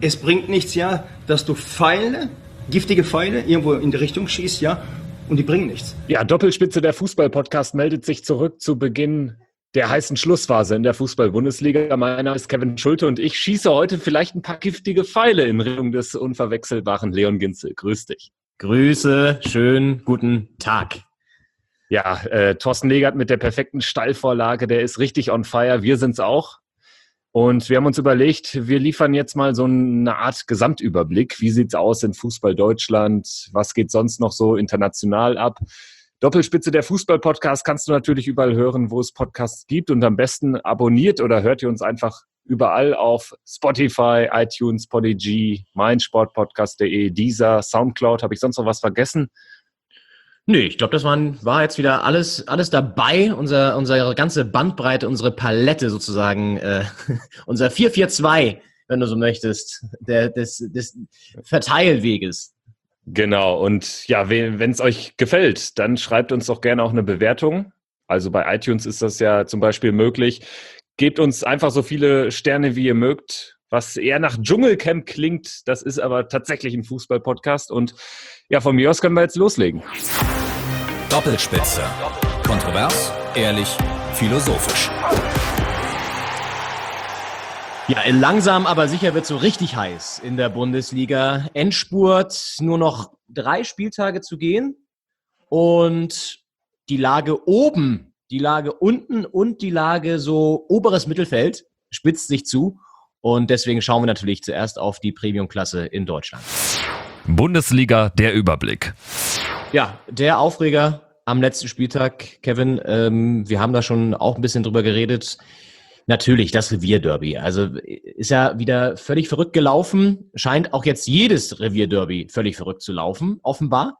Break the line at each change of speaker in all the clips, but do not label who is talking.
Es bringt nichts, ja, dass du giftige Pfeile irgendwo in die Richtung schießt, ja, und die bringen nichts.
Ja, Doppelspitze, der Fußball-Podcast, meldet sich zurück zu Beginn der heißen Schlussphase in der Fußball-Bundesliga. Mein Name ist Kevin Schulte und ich schieße heute vielleicht ein paar giftige Pfeile in Richtung des unverwechselbaren Leon Ginzel. Grüß dich.
Grüße, schönen guten Tag.
Ja, Thorsten Legert mit der perfekten Steilvorlage, der ist richtig on fire. Wir sind's auch. Und wir haben uns überlegt, wir liefern jetzt mal so eine Art Gesamtüberblick. Wie sieht's aus in Fußball Deutschland? Was geht sonst noch so international ab? Doppelspitze, der Fußball-Podcast, kannst du natürlich überall hören, wo es Podcasts gibt. Und am besten abonniert oder hört ihr uns einfach überall auf Spotify, iTunes, Podigy, meinsportpodcast.de, Deezer, Soundcloud. Habe ich sonst noch was vergessen?
Nee, ich glaube, das war jetzt wieder alles dabei, unsere ganze Bandbreite, unsere Palette sozusagen, unser 4-4-2, wenn du so möchtest, des Verteilweges.
Genau, und ja, wenn es euch gefällt, dann schreibt uns doch gerne auch eine Bewertung. Also bei iTunes ist das ja zum Beispiel möglich. Gebt uns einfach so viele Sterne, wie ihr mögt. Was eher nach Dschungelcamp klingt, das ist aber tatsächlich ein Fußball-Podcast. Und ja, von mir aus können wir jetzt loslegen.
Doppelspitze. Kontrovers, ehrlich, philosophisch.
Ja, langsam, aber sicher wird so richtig heiß in der Bundesliga. Endspurt, nur noch 3 Spieltage zu gehen. Und die Lage oben, die Lage unten und die Lage so oberes Mittelfeld spitzt sich zu. Und deswegen schauen wir natürlich zuerst auf die Premium-Klasse in Deutschland.
Bundesliga, der Überblick.
Ja, der Aufreger am letzten Spieltag, Kevin, wir haben da schon auch ein bisschen drüber geredet. Natürlich, das Revierderby. Also ist ja wieder völlig verrückt gelaufen. Scheint auch jetzt jedes Revierderby völlig verrückt zu laufen, offenbar.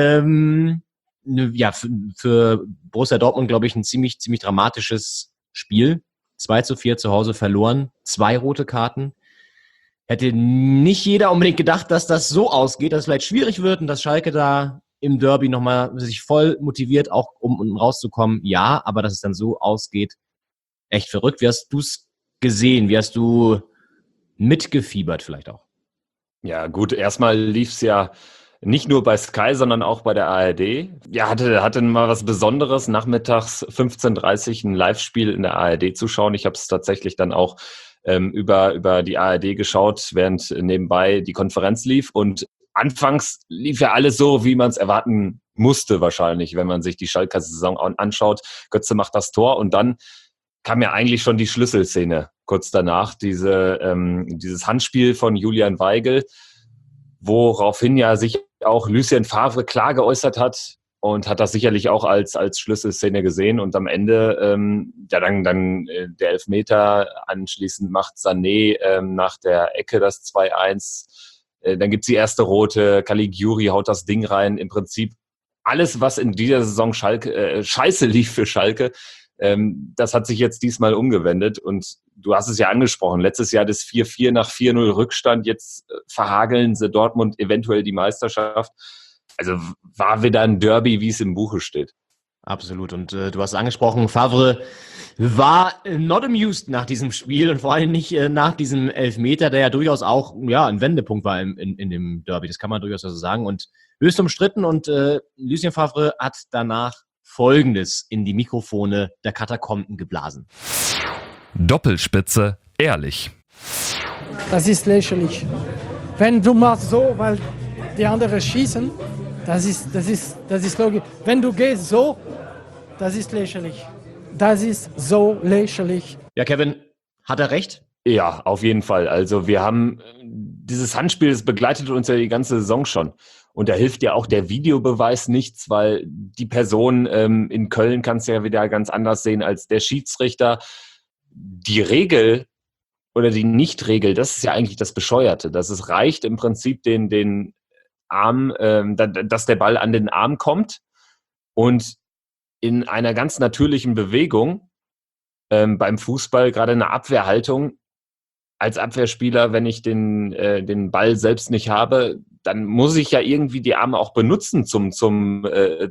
Ja, für Borussia Dortmund, glaube ich, ein ziemlich dramatisches Spiel. 2-4 zu Hause verloren, 2 rote Karten. Hätte nicht jeder unbedingt gedacht, dass das so ausgeht, dass es vielleicht schwierig wird und dass Schalke da im Derby nochmal sich voll motiviert, auch um rauszukommen. Ja, aber dass es dann so ausgeht, echt verrückt. Wie hast du es gesehen? Wie hast du mitgefiebert vielleicht auch?
Ja gut, erstmal lief es ja nicht nur bei Sky, sondern auch bei der ARD. Ja, hatte mal was Besonderes, nachmittags 15:30 ein Live-Spiel in der ARD zu schauen. Ich habe es tatsächlich dann auch über die ARD geschaut, während nebenbei die Konferenz lief. Und anfangs lief ja alles so, wie man es erwarten musste wahrscheinlich, wenn man sich die Schalker Saison anschaut. Götze macht das Tor und dann kam ja eigentlich schon die Schlüsselszene kurz danach, dieses Handspiel von Julian Weigl, woraufhin ja sich auch Lucien Favre klar geäußert hat und hat das sicherlich auch als Schlüsselszene gesehen. Und am Ende, dann der Elfmeter, anschließend macht Sané nach der Ecke das 2-1. Dann gibt's die erste rote, Caligiuri haut das Ding rein. Im Prinzip alles, was in dieser Saison scheiße lief für Schalke, das hat sich jetzt diesmal umgewendet. Und du hast es ja angesprochen, letztes Jahr das 4-4 nach 4-0 Rückstand, jetzt verhageln sie Dortmund eventuell die Meisterschaft. Also war wieder ein Derby, wie es im Buche steht.
Absolut. Und du hast angesprochen, Favre war not amused nach diesem Spiel und vor allem nicht nach diesem Elfmeter, der ja durchaus auch ein Wendepunkt war in dem Derby. Das kann man durchaus so sagen. Und höchst umstritten. Und Lucien Favre hat danach Folgendes in die Mikrofone der Katakomben geblasen.
Doppelspitze, ehrlich.
Das ist lächerlich. Wenn du machst so, weil die anderen schießen, das ist logisch. Wenn du gehst so, das ist lächerlich. Das ist so lächerlich.
Ja, Kevin, hat er recht?
Ja, auf jeden Fall. Also wir haben dieses Handspiel, das begleitet uns ja die ganze Saison schon. Und da hilft ja auch der Videobeweis nichts, weil die Person in Köln kannst du ja wieder ganz anders sehen als der Schiedsrichter. Die Regel oder die Nicht-Regel, das ist ja eigentlich das Bescheuerte, dass es reicht im Prinzip den Arm, dass der Ball an den Arm kommt und in einer ganz natürlichen Bewegung beim Fußball, gerade eine Abwehrhaltung, als Abwehrspieler, wenn ich den Ball selbst nicht habe, dann muss ich ja irgendwie die Arme auch benutzen zum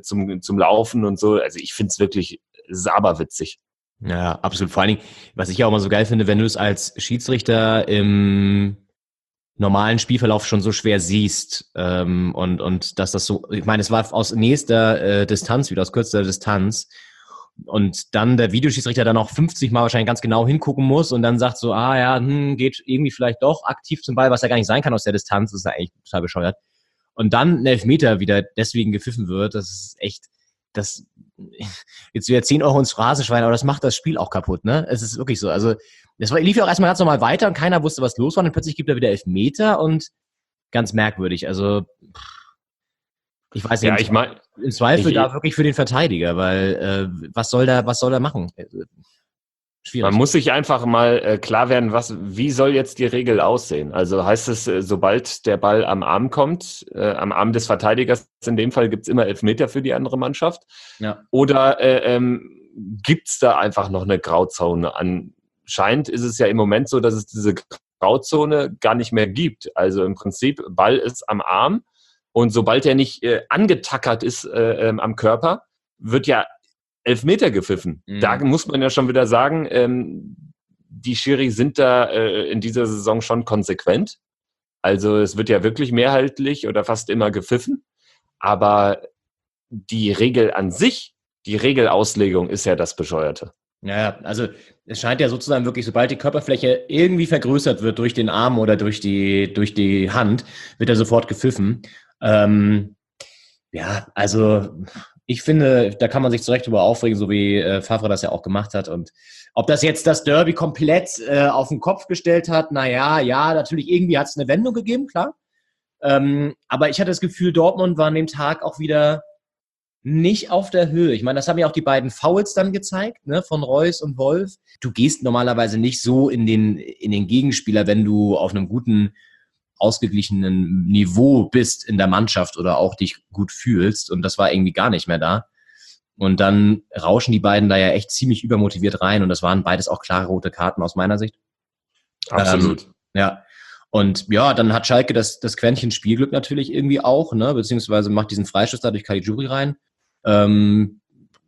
Laufen und so. Also ich finde es wirklich saberwitzig.
Ja, absolut. Vor allen Dingen, was ich ja auch mal so geil finde, wenn du es als Schiedsrichter im normalen Spielverlauf schon so schwer siehst und dass das so, ich meine, es war aus nächster Distanz, wieder aus kürzester Distanz und dann der Videoschiedsrichter dann auch 50 Mal wahrscheinlich ganz genau hingucken muss und dann sagt so, geht irgendwie vielleicht doch aktiv zum Ball, was ja gar nicht sein kann aus der Distanz, das ist ja eigentlich total bescheuert. Und dann ein Elfmeter wieder deswegen gepfiffen wird, das ist echt, jetzt wieder 10 Euro ins Phrasenschwein, aber das macht das Spiel auch kaputt, ne? Es ist wirklich so, also lief ja auch erstmal ganz normal weiter und keiner wusste, was los war. Und dann plötzlich gibt er wieder Elfmeter und ganz merkwürdig. Also, ich weiß nicht.
Ja, ich meine,
im Zweifel da wirklich für den Verteidiger, weil was soll der machen? Schwierig.
Man muss sich einfach mal klar werden, wie soll jetzt die Regel aussehen? Also heißt es, sobald der Ball am Arm kommt, am Arm des Verteidigers, in dem Fall gibt's immer Elfmeter für die andere Mannschaft?
Ja.
Oder gibt's da einfach noch eine Grauzone? Anscheinend ist es ja im Moment so, dass es diese Grauzone gar nicht mehr gibt. Also im Prinzip, Ball ist am Arm und sobald er nicht angetackert ist am Körper, wird ja Elfmeter gepfiffen. Mhm. Da muss man ja schon wieder sagen, die Schiri sind da in dieser Saison schon konsequent. Also es wird ja wirklich mehrheitlich oder fast immer gepfiffen. Aber die Regel an sich, die Regelauslegung ist ja das Bescheuerte.
Ja, also es scheint ja sozusagen wirklich, sobald die Körperfläche irgendwie vergrößert wird durch den Arm oder durch die Hand, wird er sofort gepfiffen. Also ich finde, da kann man sich zu Recht drüber aufregen, so wie Favre das ja auch gemacht hat. Und ob das jetzt das Derby komplett auf den Kopf gestellt hat, natürlich irgendwie hat es eine Wendung gegeben, klar. Aber ich hatte das Gefühl, Dortmund war an dem Tag auch wieder nicht auf der Höhe. Ich meine, das haben ja auch die beiden Fouls dann gezeigt, ne, von Reus und Wolf. Du gehst normalerweise nicht so in den Gegenspieler, wenn du auf einem guten, ausgeglichenen Niveau bist in der Mannschaft oder auch dich gut fühlst. Und das war irgendwie gar nicht mehr da. Und dann rauschen die beiden da ja echt ziemlich übermotiviert rein. Und das waren beides auch klare rote Karten aus meiner Sicht.
Absolut.
Ja. Und ja, dann hat Schalke das Quäntchen Spielglück natürlich irgendwie auch, ne, beziehungsweise macht diesen Freischuss da durch Caligiuri rein. Und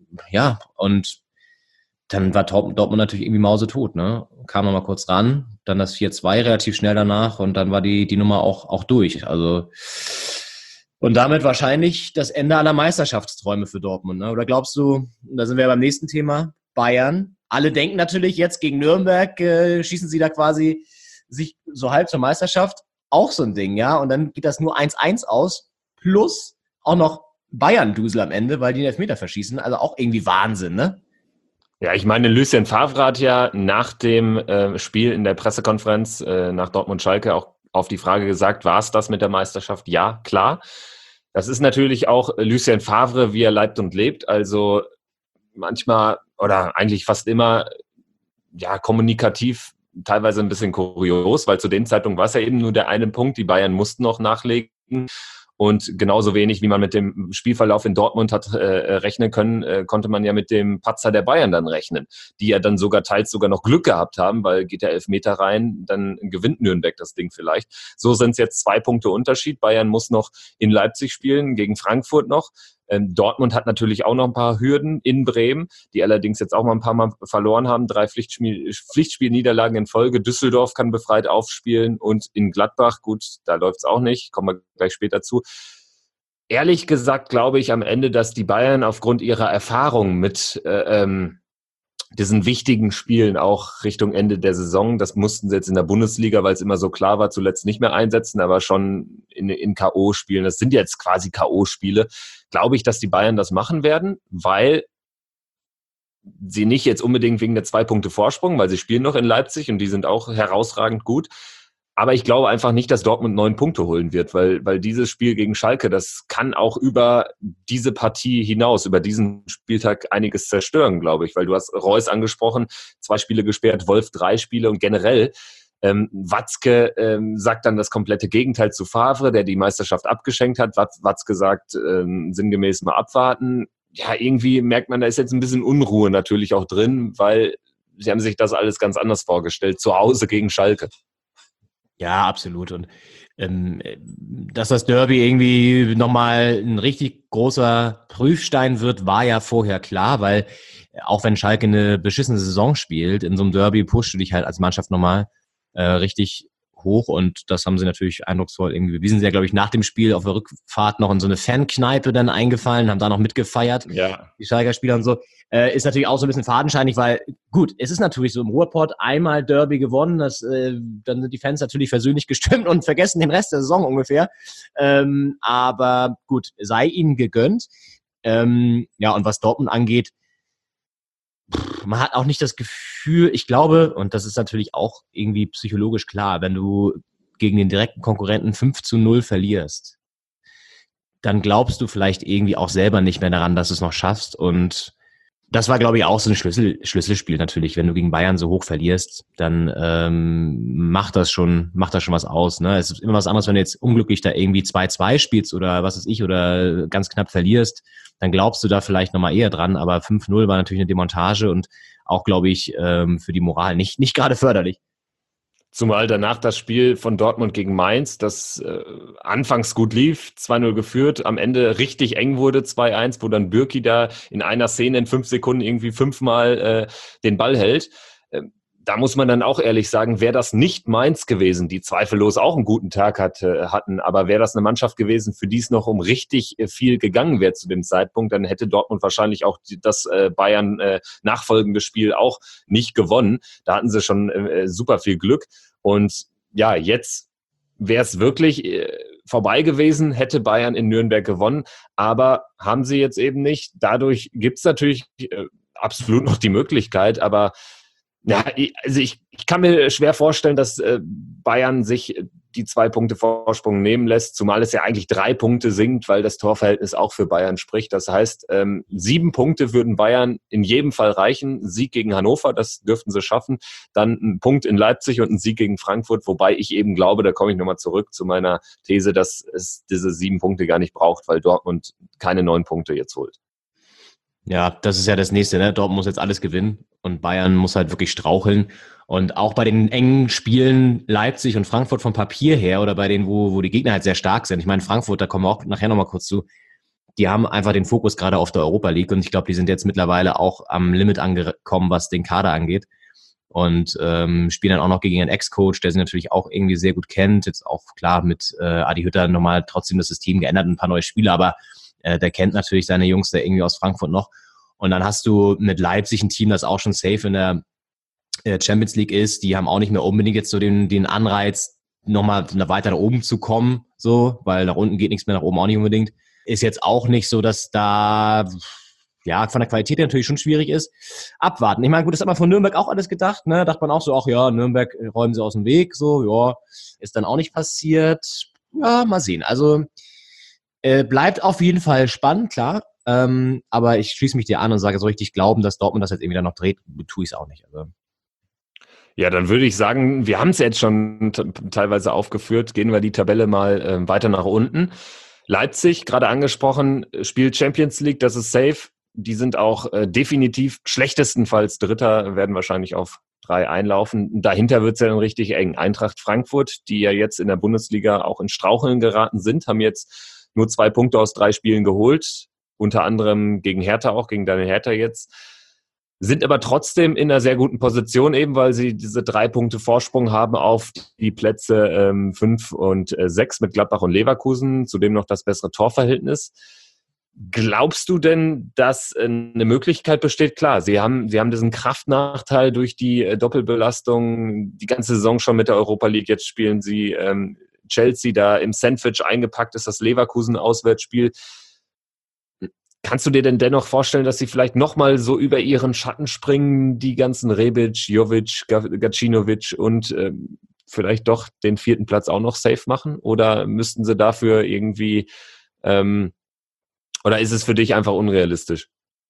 dann war Dortmund natürlich irgendwie mausetot, ne? Kam noch mal kurz ran, dann das 4-2 relativ schnell danach und dann war die Nummer auch durch. Also und damit wahrscheinlich das Ende aller Meisterschaftsträume für Dortmund, ne? Oder glaubst du, da sind wir beim nächsten Thema, Bayern. Alle denken natürlich jetzt gegen Nürnberg, schießen sie da quasi sich so halb zur Meisterschaft. Auch so ein Ding, ja? Und dann geht das nur 1-1 aus, plus auch noch Bayern-Dusel am Ende, weil die den Elfmeter verschießen. Also auch irgendwie Wahnsinn, ne?
Ja, ich meine, Lucien Favre hat ja nach dem Spiel in der Pressekonferenz nach Dortmund-Schalke auch auf die Frage gesagt, war es das mit der Meisterschaft? Ja, klar. Das ist natürlich auch Lucien Favre, wie er leibt und lebt. Also manchmal oder eigentlich fast immer ja kommunikativ teilweise ein bisschen kurios, weil zu dem Zeitpunkt war es ja eben nur der eine Punkt. Die Bayern mussten noch nachlegen. Und genauso wenig, wie man mit dem Spielverlauf in Dortmund hat rechnen können, konnte man ja mit dem Patzer der Bayern dann rechnen, die ja dann teils sogar noch Glück gehabt haben, weil geht der Elfmeter rein, dann gewinnt Nürnberg das Ding vielleicht. So sind es jetzt 2 Punkte Unterschied. Bayern muss noch in Leipzig spielen, gegen Frankfurt noch. Dortmund hat natürlich auch noch ein paar Hürden in Bremen, die allerdings jetzt auch mal ein paar Mal verloren haben. 3 Pflichtspielniederlagen in Folge. Düsseldorf kann befreit aufspielen und in Gladbach, gut, da läuft's auch nicht, kommen wir gleich später zu. Ehrlich gesagt glaube ich am Ende, dass die Bayern aufgrund ihrer Erfahrung mit diesen wichtigen Spielen auch Richtung Ende der Saison, das mussten sie jetzt in der Bundesliga, weil es immer so klar war, zuletzt nicht mehr einsetzen, aber schon in K.O.-Spielen, das sind jetzt quasi K.O.-Spiele, glaube ich, dass die Bayern das machen werden, weil sie nicht jetzt unbedingt wegen der 2 Punkte Vorsprung, weil sie spielen noch in Leipzig und die sind auch herausragend gut. Aber ich glaube einfach nicht, dass Dortmund 9 Punkte holen wird, weil dieses Spiel gegen Schalke, das kann auch über diese Partie hinaus, über diesen Spieltag einiges zerstören, glaube ich. Weil du hast Reus angesprochen, 2 Spiele gesperrt, Wolf 3 Spiele und generell Watzke sagt dann das komplette Gegenteil zu Favre, der die Meisterschaft abgeschenkt hat. Watzke sagt sinngemäß mal abwarten. Ja, irgendwie merkt man, da ist jetzt ein bisschen Unruhe natürlich auch drin, weil sie haben sich das alles ganz anders vorgestellt, zu Hause gegen Schalke.
Ja, absolut. Und dass das Derby irgendwie nochmal ein richtig großer Prüfstein wird, war ja vorher klar, weil auch wenn Schalke eine beschissene Saison spielt, in so einem Derby pushst du dich halt als Mannschaft nochmal richtig hoch und das haben sie natürlich eindrucksvoll irgendwie bewiesen. Sie sind ja, glaube ich, nach dem Spiel auf der Rückfahrt noch in so eine Fankneipe dann eingefallen, haben da noch mitgefeiert, die Schalker Spieler und so. Ist natürlich auch so ein bisschen fadenscheinig, weil gut, es ist natürlich so im Ruhrpott einmal Derby gewonnen, dann sind die Fans natürlich versöhnlich gestimmt und vergessen den Rest der Saison ungefähr. Aber gut, sei ihnen gegönnt. Und was Dortmund angeht, man hat auch nicht das Gefühl, ich glaube, und das ist natürlich auch irgendwie psychologisch klar, wenn du gegen den direkten Konkurrenten 5-0 verlierst, dann glaubst du vielleicht irgendwie auch selber nicht mehr daran, dass du es noch schaffst. Und das war, glaube ich, auch so ein Schlüsselspiel natürlich. Wenn du gegen Bayern so hoch verlierst, dann macht das schon was aus. Ne? Es ist immer was anderes, wenn du jetzt unglücklich da irgendwie 2-2 spielst oder was weiß ich, oder ganz knapp verlierst, dann glaubst du da vielleicht nochmal eher dran. Aber 5-0 war natürlich eine Demontage und auch, glaube ich, für die Moral nicht gerade förderlich.
Zumal danach das Spiel von Dortmund gegen Mainz, das anfangs gut lief, 2-0 geführt, am Ende richtig eng wurde, 2-1, wo dann Bürki da in einer Szene in 5 Sekunden irgendwie 5-mal den Ball hält. Da muss man dann auch ehrlich sagen, wäre das nicht Mainz gewesen, die zweifellos auch einen guten Tag hatten, aber wäre das eine Mannschaft gewesen, für die es noch um richtig viel gegangen wäre zu dem Zeitpunkt, dann hätte Dortmund wahrscheinlich auch das Bayern nachfolgende Spiel auch nicht gewonnen. Da hatten sie schon super viel Glück. Und ja, jetzt wäre es wirklich vorbei gewesen, hätte Bayern in Nürnberg gewonnen, aber haben sie jetzt eben nicht. Dadurch gibt es natürlich absolut noch die Möglichkeit, aber ja, also ich kann mir schwer vorstellen, dass Bayern sich die 2 Punkte Vorsprung nehmen lässt, zumal es ja eigentlich 3 Punkte sinkt, weil das Torverhältnis auch für Bayern spricht. Das heißt, 7 Punkte würden Bayern in jedem Fall reichen. Sieg gegen Hannover, das dürften sie schaffen. Dann ein Punkt in Leipzig und ein Sieg gegen Frankfurt, wobei ich eben glaube, da komme ich nochmal zurück zu meiner These, dass es diese 7 Punkte gar nicht braucht, weil Dortmund keine 9 Punkte jetzt holt.
Ja, das ist ja das Nächste, ne? Dortmund muss jetzt alles gewinnen und Bayern muss halt wirklich straucheln. Und auch bei den engen Spielen Leipzig und Frankfurt vom Papier her oder bei denen, wo die Gegner halt sehr stark sind. Ich meine, Frankfurt, da kommen wir auch nachher nochmal kurz zu, die haben einfach den Fokus gerade auf der Europa League und ich glaube, die sind jetzt mittlerweile auch am Limit angekommen, was den Kader angeht. Und spielen dann auch noch gegen einen Ex-Coach, der sie natürlich auch irgendwie sehr gut kennt. Jetzt auch klar mit Adi Hütter nochmal trotzdem das System geändert, ein paar neue Spieler, aber der kennt natürlich seine Jungs da irgendwie aus Frankfurt noch. Und dann hast du mit Leipzig ein Team, das auch schon safe in der Champions League ist. Die haben auch nicht mehr unbedingt jetzt so den Anreiz, nochmal weiter nach oben zu kommen, so, weil nach unten geht nichts mehr, nach oben auch nicht unbedingt. Ist jetzt auch nicht so, dass da ja von der Qualität her natürlich schon schwierig ist. Abwarten. Ich meine, gut, das hat man von Nürnberg auch alles gedacht, ne? Dachte man auch so, ach ja, Nürnberg räumen sie aus dem Weg, so, ja, ist dann auch nicht passiert. Ja, mal sehen. Also bleibt auf jeden Fall spannend, klar. Aber ich schließe mich dir an und sage, so richtig glauben, dass Dortmund das jetzt irgendwie dann noch dreht, tue ich es auch nicht. Also.
Ja, dann würde ich sagen, wir haben es jetzt schon teilweise aufgeführt, gehen wir die Tabelle mal weiter nach unten. Leipzig, gerade angesprochen, spielt Champions League, das ist safe. Die sind auch definitiv schlechtestenfalls Dritter, werden wahrscheinlich auf 3 einlaufen. Dahinter wird es ja dann richtig eng. Eintracht Frankfurt, die ja jetzt in der Bundesliga auch in Straucheln geraten sind, haben jetzt nur 2 Punkte aus 3 Spielen geholt, unter anderem gegen Hertha auch, gegen deine Hertha jetzt, sind aber trotzdem in einer sehr guten Position, eben weil sie diese 3 Punkte Vorsprung haben auf die Plätze 5 und 6 mit Gladbach und Leverkusen, zudem noch das bessere Torverhältnis. Glaubst du denn, dass eine Möglichkeit besteht? Klar, sie haben diesen Kraftnachteil durch die Doppelbelastung, die ganze Saison schon mit der Europa League, jetzt spielen sie Chelsea da im Sandwich eingepackt ist, das Leverkusen-Auswärtsspiel. Kannst du dir denn dennoch vorstellen, dass sie vielleicht nochmal so über ihren Schatten springen, die ganzen Rebic, Jovic, Gacinovic und vielleicht doch den 4. Platz auch noch safe machen? Oder müssten sie dafür irgendwie, oder ist es für dich einfach unrealistisch?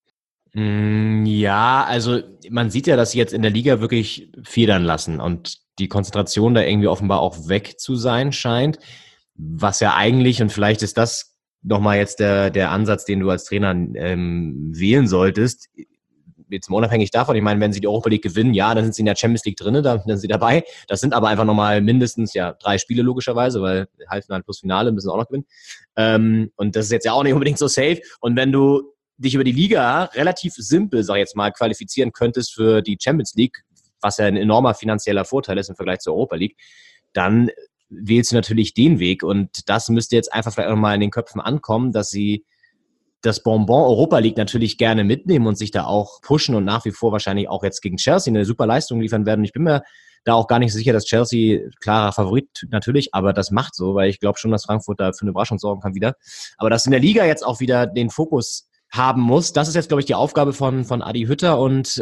Ja, also man sieht ja, dass sie jetzt in der Liga wirklich federn lassen und die Konzentration da irgendwie offenbar auch weg zu sein scheint, was ja eigentlich, und vielleicht ist das nochmal jetzt der Ansatz, den du als Trainer wählen solltest, jetzt mal unabhängig davon, ich meine, wenn sie die Europa League gewinnen, ja, dann sind sie in der Champions League drin, dann sind sie dabei. Das sind aber einfach nochmal mindestens 3 Spiele logischerweise, weil Halbfinale plus Finale müssen sie auch noch gewinnen. Und das ist jetzt ja auch nicht unbedingt so safe. Und wenn du dich über die Liga relativ simpel, sag ich jetzt mal, qualifizieren könntest für die Champions League, was ja ein enormer finanzieller Vorteil ist im Vergleich zur Europa League, dann wählst du natürlich den Weg. Und das müsste jetzt einfach vielleicht auch mal in den Köpfen ankommen, dass sie das Bonbon Europa League natürlich gerne mitnehmen und sich da auch pushen und nach wie vor wahrscheinlich auch jetzt gegen Chelsea eine super Leistung liefern werden. Ich bin mir da auch gar nicht so sicher, dass Chelsea klarer Favorit natürlich, aber das macht so, weil ich glaube schon, dass Frankfurt da für eine Überraschung sorgen kann wieder. Aber dass in der Liga jetzt auch wieder den Fokus haben muss, das ist jetzt, glaube ich, die Aufgabe von Adi Hütter und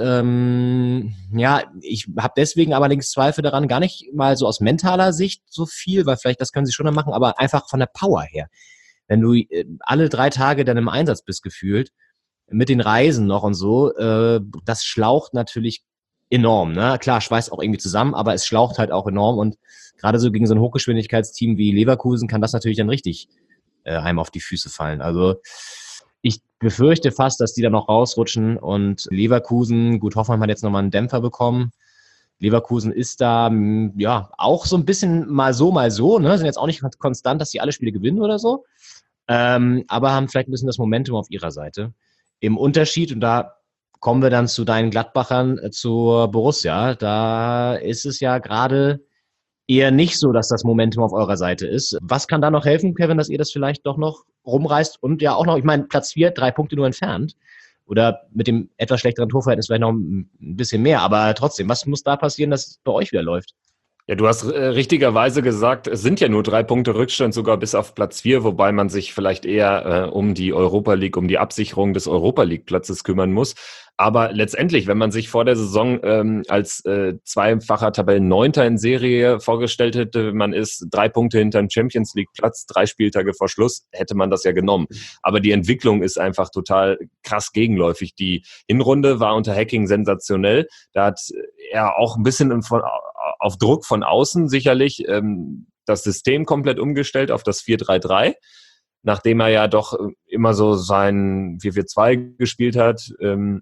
ich habe deswegen allerdings Zweifel daran, gar nicht mal so aus mentaler Sicht so viel, weil vielleicht das können sie schon noch machen, aber einfach von der Power her. Wenn du alle 3 Tage dann im Einsatz bist gefühlt, mit den Reisen noch und so, das schlaucht natürlich enorm. Ne? Klar, schweißt auch irgendwie zusammen, aber es schlaucht halt auch enorm und gerade so gegen so ein Hochgeschwindigkeitsteam wie Leverkusen kann das natürlich dann richtig einem auf die Füße fallen. Also ich befürchte fast, dass die dann noch rausrutschen und Leverkusen, gut, Hoffenheim hat jetzt nochmal einen Dämpfer bekommen. Leverkusen ist da ja auch so ein bisschen mal so, ne? Sind jetzt auch nicht konstant, dass sie alle Spiele gewinnen oder so, aber haben vielleicht ein bisschen das Momentum auf ihrer Seite. Im Unterschied, und da kommen wir dann zu deinen Gladbachern, zur Borussia, da ist es ja gerade eher nicht so, dass das Momentum auf eurer Seite ist. Was kann da noch helfen, Kevin, dass ihr das vielleicht doch noch rumreißt und ja auch noch, ich meine, Platz 4, 3 Punkte nur entfernt. Oder mit dem etwas schlechteren Torverhältnis vielleicht noch ein bisschen mehr. Aber trotzdem, was muss da passieren, dass es bei euch wieder läuft?
Ja, du hast richtigerweise gesagt, es sind ja nur 3 Punkte Rückstand, sogar bis auf Platz 4, wobei man sich vielleicht eher um die Europa League, um die Absicherung des Europa League Platzes kümmern muss. Aber letztendlich, wenn man sich vor der Saison als zweifacher Tabellenneunter in Serie vorgestellt hätte, man ist 3 Punkte hinter dem Champions League Platz, 3 Spieltage vor Schluss, hätte man das ja genommen. Aber die Entwicklung ist einfach total krass gegenläufig. Die Hinrunde war unter Hacking sensationell. Da hat er auch ein bisschen auf Druck von außen sicherlich das System komplett umgestellt auf das 4-3-3, nachdem er ja doch immer so sein 4-4-2 gespielt hat.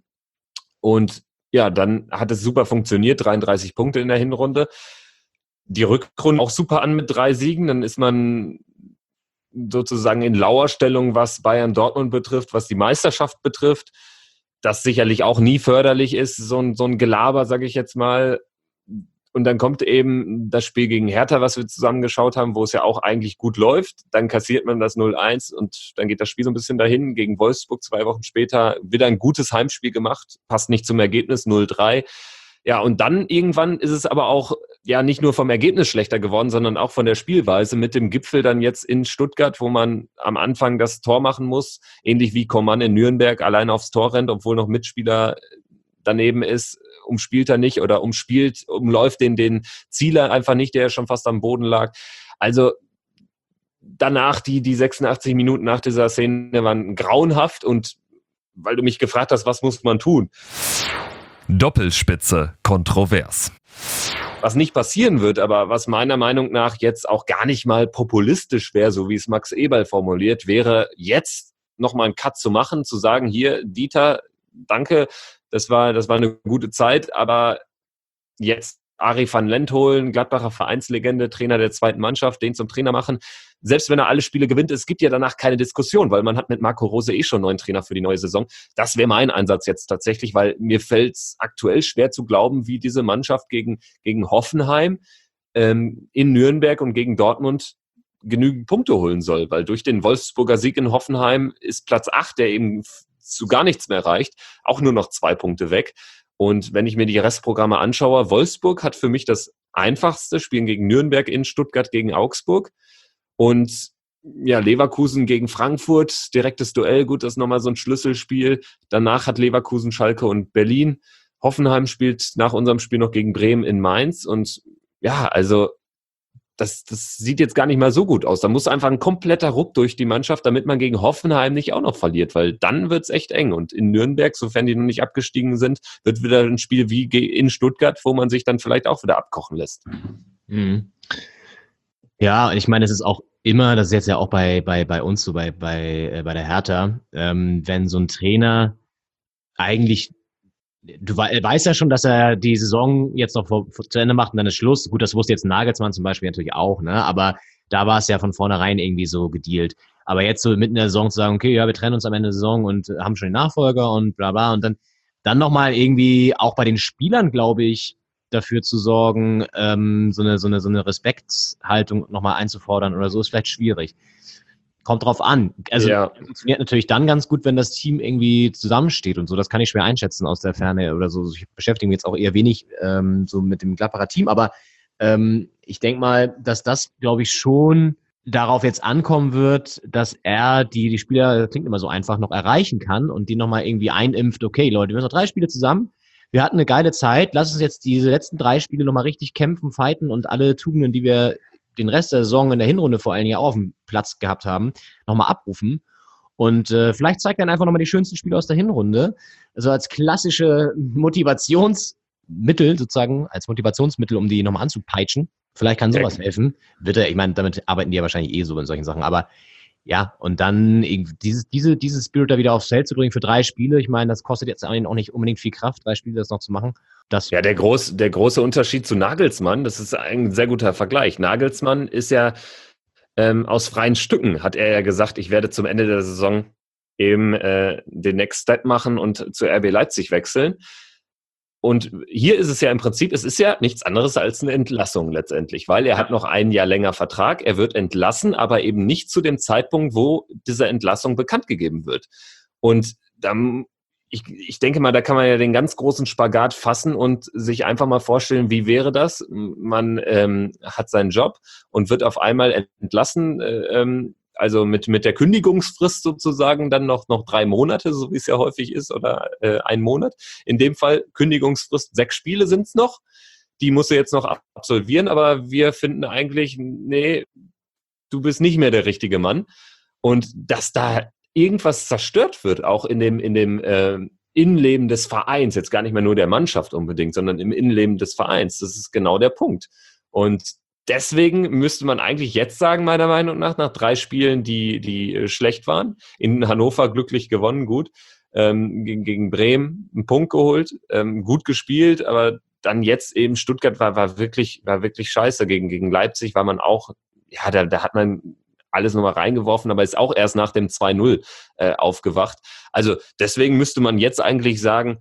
Und ja, dann hat es super funktioniert, 33 Punkte in der Hinrunde. Die Rückrunde auch super an mit 3 Siegen, dann ist man sozusagen in Lauerstellung, was Bayern Dortmund betrifft, was die Meisterschaft betrifft, das sicherlich auch nie förderlich ist, so ein Gelaber, sage ich jetzt mal. Und dann kommt eben das Spiel gegen Hertha, was wir zusammen geschaut haben, wo es ja auch eigentlich gut läuft. Dann kassiert man das 0-1 und dann geht das Spiel so ein bisschen dahin. Gegen Wolfsburg 2 Wochen später wieder ein gutes Heimspiel gemacht, passt nicht zum Ergebnis, 0-3. Ja, und dann irgendwann ist es aber auch ja nicht nur vom Ergebnis schlechter geworden, sondern auch von der Spielweise mit dem Gipfel dann jetzt in Stuttgart, wo man am Anfang das Tor machen muss, ähnlich wie Coman in Nürnberg allein aufs Tor rennt, obwohl noch Mitspieler daneben ist, umspielt er nicht oder umläuft den Zieler einfach nicht, der ja schon fast am Boden lag. Also danach, die 86 Minuten nach dieser Szene waren grauenhaft und weil du mich gefragt hast, was muss man tun?
Doppelspitze kontrovers.
Was nicht passieren wird, aber was meiner Meinung nach jetzt auch gar nicht mal populistisch wäre, so wie es Max Eberl formuliert, wäre jetzt nochmal einen Cut zu machen, zu sagen, hier, Dieter, danke, das war eine gute Zeit, aber jetzt Arie van Lent holen, Gladbacher Vereinslegende, Trainer der zweiten Mannschaft, den zum Trainer machen. Selbst wenn er alle Spiele gewinnt, es gibt ja danach keine Diskussion, weil man hat mit Marco Rose schon einen neuen Trainer für die neue Saison. Das wäre mein Einsatz jetzt tatsächlich, weil mir fällt es aktuell schwer zu glauben, wie diese Mannschaft gegen Hoffenheim in Nürnberg und gegen Dortmund genügend Punkte holen soll, weil durch den Wolfsburger Sieg in Hoffenheim ist Platz 8, der eben zu gar nichts mehr reicht, auch nur noch 2 Punkte weg. Und wenn ich mir die Restprogramme anschaue, Wolfsburg hat für mich das einfachste, spielen gegen Nürnberg, in Stuttgart gegen Augsburg. Und ja, Leverkusen gegen Frankfurt, direktes Duell, gut, das ist nochmal so ein Schlüsselspiel. Danach hat Leverkusen, Schalke und Berlin. Hoffenheim spielt nach unserem Spiel noch gegen Bremen in Mainz. Und ja, also das sieht jetzt gar nicht mal so gut aus. Da muss einfach ein kompletter Ruck durch die Mannschaft, damit man gegen Hoffenheim nicht auch noch verliert, weil dann wird's echt eng. Und in Nürnberg, sofern die noch nicht abgestiegen sind, wird wieder ein Spiel wie in Stuttgart, wo man sich dann vielleicht auch wieder abkochen lässt.
Mhm. Ja, ich meine, es ist auch immer, das ist jetzt ja auch bei uns so, bei der Hertha, wenn so ein Trainer eigentlich, du weißt ja schon, dass er die Saison jetzt noch zu Ende macht und dann ist Schluss. Gut, das wusste jetzt Nagelsmann zum Beispiel natürlich auch, ne? Aber da war es ja von vornherein irgendwie so gedealt. Aber jetzt so mitten in der Saison zu sagen, okay, ja, wir trennen uns am Ende der Saison und haben schon den Nachfolger und bla bla und dann nochmal irgendwie auch bei den Spielern, glaube ich, dafür zu sorgen, so eine Respektshaltung nochmal einzufordern oder so, ist vielleicht schwierig. Kommt drauf an. Also funktioniert natürlich dann ganz gut, wenn das Team irgendwie zusammensteht und so. Das kann ich schwer einschätzen aus der Ferne oder so. Ich beschäftige mich jetzt auch eher wenig so mit dem Gladbacher Team, aber ich denke mal, dass das, glaube ich, schon darauf jetzt ankommen wird, dass er die Spieler, das klingt immer so einfach, noch erreichen kann und die nochmal irgendwie einimpft, okay, Leute, wir sind noch 3 Spiele zusammen, wir hatten eine geile Zeit, lass uns jetzt diese letzten 3 Spiele nochmal richtig kämpfen, fighten und alle Tugenden, die wir den Rest der Saison in der Hinrunde vor allen Dingen auch auf dem Platz gehabt haben, nochmal abrufen. Und vielleicht zeigt er dann einfach nochmal die schönsten Spiele aus der Hinrunde. Also als klassische Motivationsmittel sozusagen, als Motivationsmittel, um die nochmal anzupeitschen. Vielleicht kann sowas helfen. Bitte, ich meine, damit arbeiten die ja wahrscheinlich so in solchen Sachen. Aber ja, und dann dieses Spirit da wieder aufs Feld zu bringen für 3 Spiele, ich meine, das kostet jetzt auch nicht unbedingt viel Kraft, 3 Spiele das noch zu machen.
Ja, der große Unterschied zu Nagelsmann, das ist ein sehr guter Vergleich. Nagelsmann ist ja aus freien Stücken, hat er ja gesagt, ich werde zum Ende der Saison eben den Next Step machen und zu RB Leipzig wechseln. Und hier ist es ja im Prinzip, es ist ja nichts anderes als eine Entlassung letztendlich, weil er hat noch ein Jahr länger Vertrag, er wird entlassen, aber eben nicht zu dem Zeitpunkt, wo diese Entlassung bekannt gegeben wird. Und dann, ich denke mal, da kann man ja den ganz großen Spagat fassen und sich einfach mal vorstellen, wie wäre das? Man hat seinen Job und wird auf einmal entlassen, also mit der Kündigungsfrist sozusagen dann noch 3 Monate, so wie es ja häufig ist, oder 1 Monat. In dem Fall Kündigungsfrist, 6 Spiele sind es noch. Die musst du jetzt noch absolvieren, aber wir finden eigentlich, nee, du bist nicht mehr der richtige Mann. Und dass da irgendwas zerstört wird, auch in dem Innenleben des Vereins, jetzt gar nicht mehr nur der Mannschaft unbedingt, sondern im Innenleben des Vereins, das ist genau der Punkt. Und deswegen müsste man eigentlich jetzt sagen, meiner Meinung nach 3 Spielen, die schlecht waren, in Hannover glücklich gewonnen, gut, gegen Bremen einen Punkt geholt, gut gespielt, aber dann jetzt eben Stuttgart war wirklich scheiße. Gegen Leipzig war man auch, ja, da hat man alles nochmal reingeworfen, aber ist auch erst nach dem 2-0 aufgewacht. Also deswegen müsste man jetzt eigentlich sagen,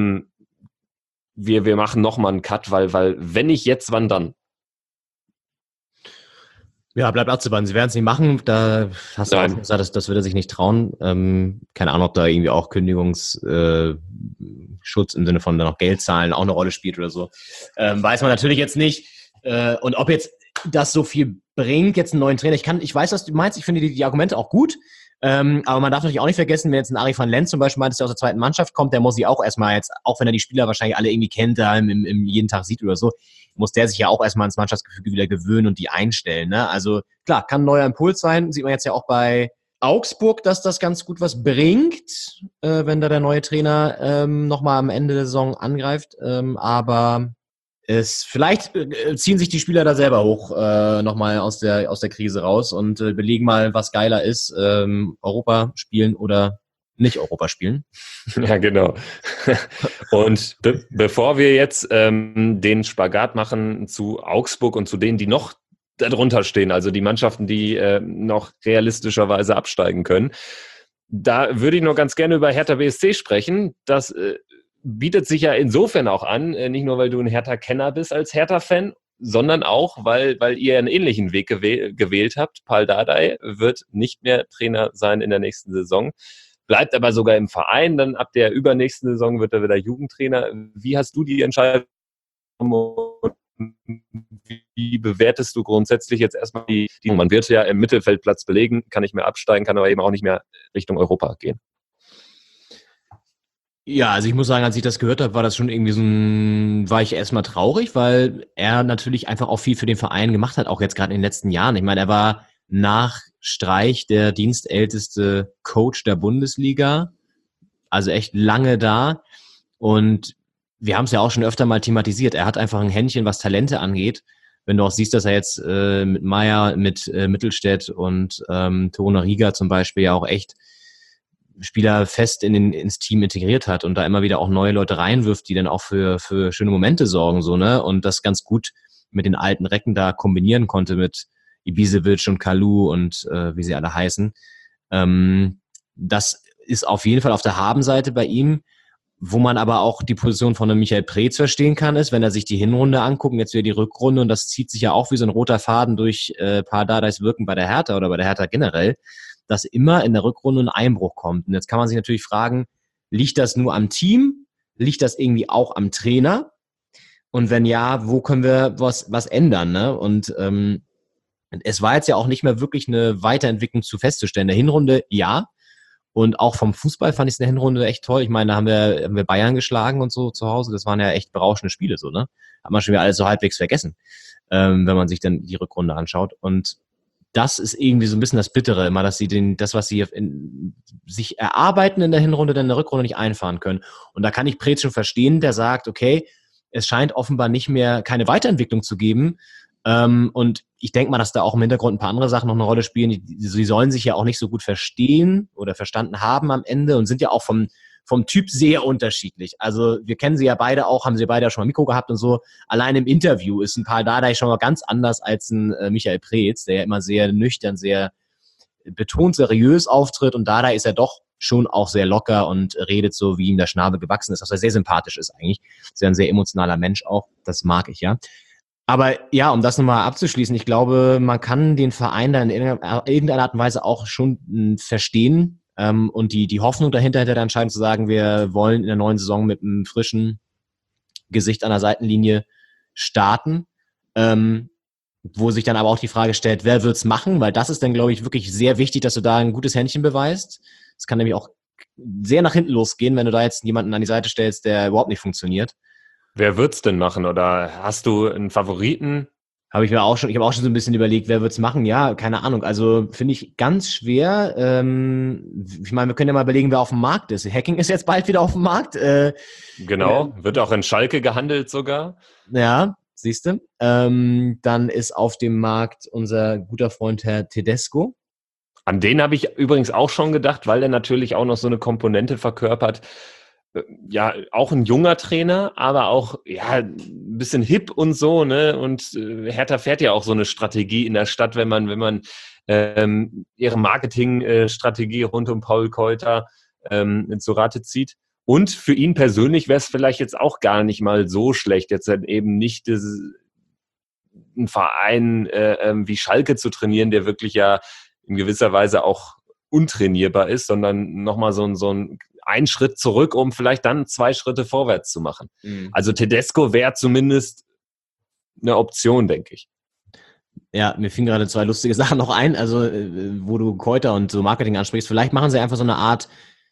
wir machen nochmal einen Cut, weil wenn nicht jetzt, wann dann?
Ja, bleibt abzuwarten. Sie werden es nicht machen. Da hast du auch gesagt, das würde er sich nicht trauen. Keine Ahnung, ob da irgendwie auch Kündigungsschutz im Sinne von noch Geld zahlen auch eine Rolle spielt oder so. Weiß man natürlich jetzt nicht. Und ob jetzt das so viel bringt, jetzt einen neuen Trainer. Ich weiß, was du meinst. Ich finde die Argumente auch gut. Aber man darf natürlich auch nicht vergessen, wenn jetzt ein Ari van Lent zum Beispiel meint, dass der aus der 2. Mannschaft kommt, der muss sich auch erstmal jetzt, auch wenn er die Spieler wahrscheinlich alle irgendwie kennt, da im jeden Tag sieht oder so, muss der sich ja auch erstmal ins Mannschaftsgefüge wieder gewöhnen und die einstellen. Ne? Also klar, kann ein neuer Impuls sein. Sieht man jetzt ja auch bei Augsburg, dass das ganz gut was bringt, wenn da der neue Trainer nochmal am Ende der Saison angreift. Aber vielleicht ziehen sich die Spieler da selber hoch nochmal aus der Krise raus und belegen mal, was geiler ist, Europa spielen oder nicht Europa spielen.
Ja, genau. Und bevor wir jetzt den Spagat machen zu Augsburg und zu denen, die noch darunter stehen, also die Mannschaften, die noch realistischerweise absteigen können, da würde ich noch ganz gerne über Hertha BSC sprechen. Das bietet sich ja insofern auch an, nicht nur, weil du ein Hertha-Kenner bist als Hertha-Fan, sondern auch, weil ihr einen ähnlichen Weg gewählt habt. Pal Dardai wird nicht mehr Trainer sein in der nächsten Saison, bleibt aber sogar im Verein. Dann ab der übernächsten Saison wird er wieder Jugendtrainer. Wie hast du die Entscheidung? Wie bewertest du grundsätzlich jetzt erstmal die man wird ja im Mittelfeldplatz belegen, kann nicht mehr absteigen, kann aber eben auch nicht mehr Richtung Europa gehen.
Ja, also ich muss sagen, als ich das gehört habe, war das schon irgendwie war ich erstmal traurig, weil er natürlich einfach auch viel für den Verein gemacht hat, auch jetzt gerade in den letzten Jahren. Ich meine, er war nach Streich der dienstälteste Coach der Bundesliga, also echt lange da. Und wir haben es ja auch schon öfter mal thematisiert. Er hat einfach ein Händchen, was Talente angeht. Wenn du auch siehst, dass er jetzt mit Meier, mit Mittelstädt und Toruna Riga zum Beispiel ja auch echt Spieler fest ins Team integriert hat und da immer wieder auch neue Leute reinwirft, die dann auch für schöne Momente sorgen, so, ne? Und das ganz gut mit den alten Recken da kombinieren konnte mit Ibisevic und Kalou und wie sie alle heißen. Das ist auf jeden Fall auf der Habenseite bei ihm. Wo man aber auch die Position von einem Michael Preetz verstehen kann, ist, wenn er sich die Hinrunde anguckt und jetzt wieder die Rückrunde, und das zieht sich ja auch wie so ein roter Faden durch Pardadis Wirken bei der Hertha oder bei der Hertha generell, dass immer in der Rückrunde ein Einbruch kommt. Und jetzt kann man sich natürlich fragen, liegt das nur am Team? Liegt das irgendwie auch am Trainer? Und wenn ja, wo können wir was ändern? Ne? Und es war jetzt ja auch nicht mehr wirklich eine Weiterentwicklung zu festzustellen. In der Hinrunde, ja. Und auch vom Fußball fand ich es in der Hinrunde echt toll. Ich meine, da haben wir Bayern geschlagen und so zu Hause. Das waren ja echt berauschende Spiele, so, ne? Hat man schon wieder alles so halbwegs vergessen, wenn man sich dann die Rückrunde anschaut. Und das ist irgendwie so ein bisschen das Bittere immer, dass sie das, was sie sich erarbeiten in der Hinrunde, dann in der Rückrunde nicht einfahren können. Und da kann ich Preetz schon verstehen, der sagt, okay, es scheint offenbar nicht mehr keine Weiterentwicklung zu geben. Und ich denke mal, dass da auch im Hintergrund ein paar andere Sachen noch eine Rolle spielen. Sie sollen sich ja auch nicht so gut verstehen oder verstanden haben am Ende und sind ja auch vom Typ sehr unterschiedlich. Also wir kennen sie ja beide auch, haben sie beide ja schon mal Mikro gehabt und so. Allein im Interview ist ein Pardadei schon mal ganz anders als ein Michael Preetz, der ja immer sehr nüchtern, sehr betont seriös auftritt, und Dardai ist ja doch schon auch sehr locker und redet so, wie ihm der Schnabel gewachsen ist, was er sehr sympathisch ist eigentlich. Ist ja ein sehr emotionaler Mensch auch, das mag ich ja. Aber ja, um das nochmal abzuschließen, ich glaube, man kann den Verein da in irgendeiner Art und Weise auch schon verstehen, und die Hoffnung dahinter hätte dann entscheidend zu sagen, wir wollen in der neuen Saison mit einem frischen Gesicht an der Seitenlinie starten, wo sich dann aber auch die Frage stellt, wer wird's machen? Weil das ist dann, glaube ich, wirklich sehr wichtig, dass du da ein gutes Händchen beweist. Es kann nämlich auch sehr nach hinten losgehen, wenn du da jetzt jemanden an die Seite stellst, der überhaupt nicht funktioniert.
Wer wird's denn machen? Oder hast du einen Favoriten? Ich
habe auch schon so ein bisschen überlegt, wer wird's machen? Ja, keine Ahnung. Also finde ich ganz schwer. Ich meine, wir können ja mal überlegen, wer auf dem Markt ist. Hacking ist jetzt bald wieder auf dem Markt.
Genau, wird auch in Schalke gehandelt sogar.
Ja, siehst du. Dann ist auf dem Markt unser guter Freund Herr Tedesco.
An den habe ich übrigens auch schon gedacht, weil der natürlich auch noch so eine Komponente verkörpert. Ja, auch ein junger Trainer, aber auch ja ein bisschen hip und so, ne? Und Hertha fährt ja auch so eine Strategie in der Stadt, wenn man ihre Marketingstrategie rund um Paul Keuter zu Rate zieht. Und für ihn persönlich wäre es vielleicht jetzt auch gar nicht mal so schlecht, jetzt halt eben nicht einen Verein wie Schalke zu trainieren, der wirklich ja in gewisser Weise auch untrainierbar ist, sondern nochmal so ein Schritt zurück, um vielleicht dann 2 Schritte vorwärts zu machen. Mhm. Also Tedesco wäre zumindest eine Option, denke ich.
Ja, mir fielen gerade 2 lustige Sachen noch ein, also wo du Keuter und so Marketing ansprichst. Vielleicht machen sie einfach so eine Art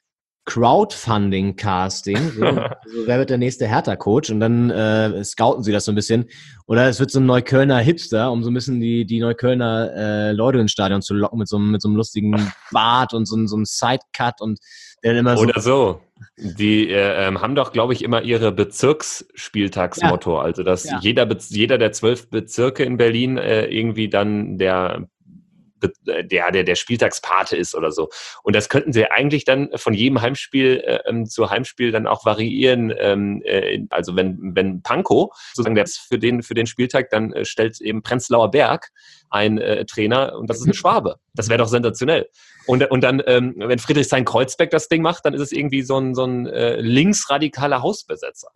Crowdfunding-Casting. So, also wer wird der nächste Hertha-Coach? Und dann scouten sie das so ein bisschen. Oder es wird so ein Neuköllner Hipster, um so ein bisschen die Neuköllner Leute ins Stadion zu locken mit so einem lustigen Bart und so einem Sidecut und der dann immer so.
Oder so. Die haben doch, glaube ich, immer ihre Bezirksspieltagsmotto. Ja. Also, dass jeder der 12 Bezirke in Berlin irgendwie dann der Spieltagspate ist oder so. Und das könnten sie eigentlich dann von jedem Heimspiel zu Heimspiel dann auch variieren. Also wenn Pankow sozusagen der für den Spieltag, dann stellt eben Prenzlauer Berg ein Trainer und das ist ein Schwabe. Das wäre doch sensationell. Und dann, wenn Friedrichshain-Kreuzberg das Ding macht, dann ist es irgendwie so ein linksradikaler Hausbesetzer.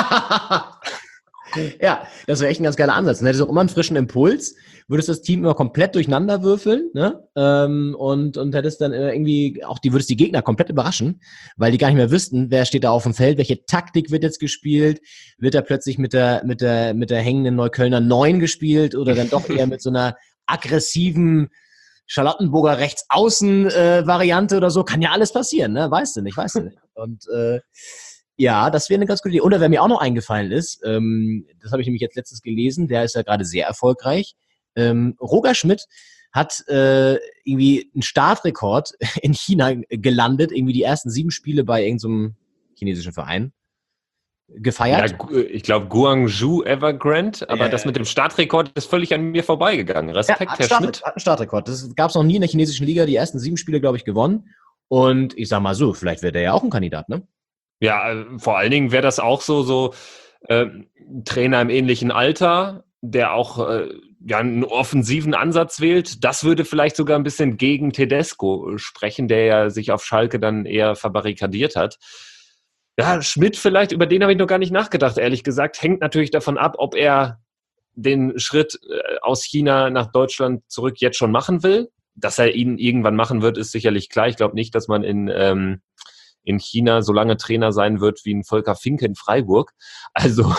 Ja, das wäre echt ein ganz geiler Ansatz. Dann hättest du auch immer einen frischen Impuls, würdest das Team immer komplett durcheinander würfeln, ne? Und hättest dann irgendwie auch würdest die Gegner komplett überraschen, weil die gar nicht mehr wüssten, wer steht da auf dem Feld, welche Taktik wird jetzt gespielt, wird da plötzlich mit der hängenden Neuköllner 9 gespielt oder dann doch eher mit so einer aggressiven Charlottenburger Rechtsaußen-Variante oder so, kann ja alles passieren, ne? Weißt du nicht. Und ja, das wäre eine ganz gute Idee. Oder wer mir auch noch eingefallen ist, das habe ich nämlich jetzt letztens gelesen, der ist ja gerade sehr erfolgreich. Roger Schmidt hat irgendwie einen Startrekord in China gelandet, irgendwie die ersten 7 Spiele bei irgendeinem chinesischen Verein gefeiert.
Ja, ich glaube Guangzhou Evergrande, aber das mit dem Startrekord ist völlig an mir vorbeigegangen. Respekt, Herr Schmidt.
Hat einen Startrekord. Das gab es noch nie in der chinesischen Liga, die ersten 7 Spiele, glaube ich, gewonnen. Und ich sag mal so, vielleicht wäre der ja auch ein Kandidat, ne?
Ja, vor allen Dingen wäre das auch so Trainer im ähnlichen Alter, der auch einen offensiven Ansatz wählt. Das würde vielleicht sogar ein bisschen gegen Tedesco sprechen, der ja sich auf Schalke dann eher verbarrikadiert hat. Ja, Schmidt vielleicht, über den habe ich noch gar nicht nachgedacht, ehrlich gesagt. Hängt natürlich davon ab, ob er den Schritt aus China nach Deutschland zurück jetzt schon machen will. Dass er ihn irgendwann machen wird, ist sicherlich klar. Ich glaube nicht, dass man in China so lange Trainer sein wird wie ein Volker Finke in Freiburg. Also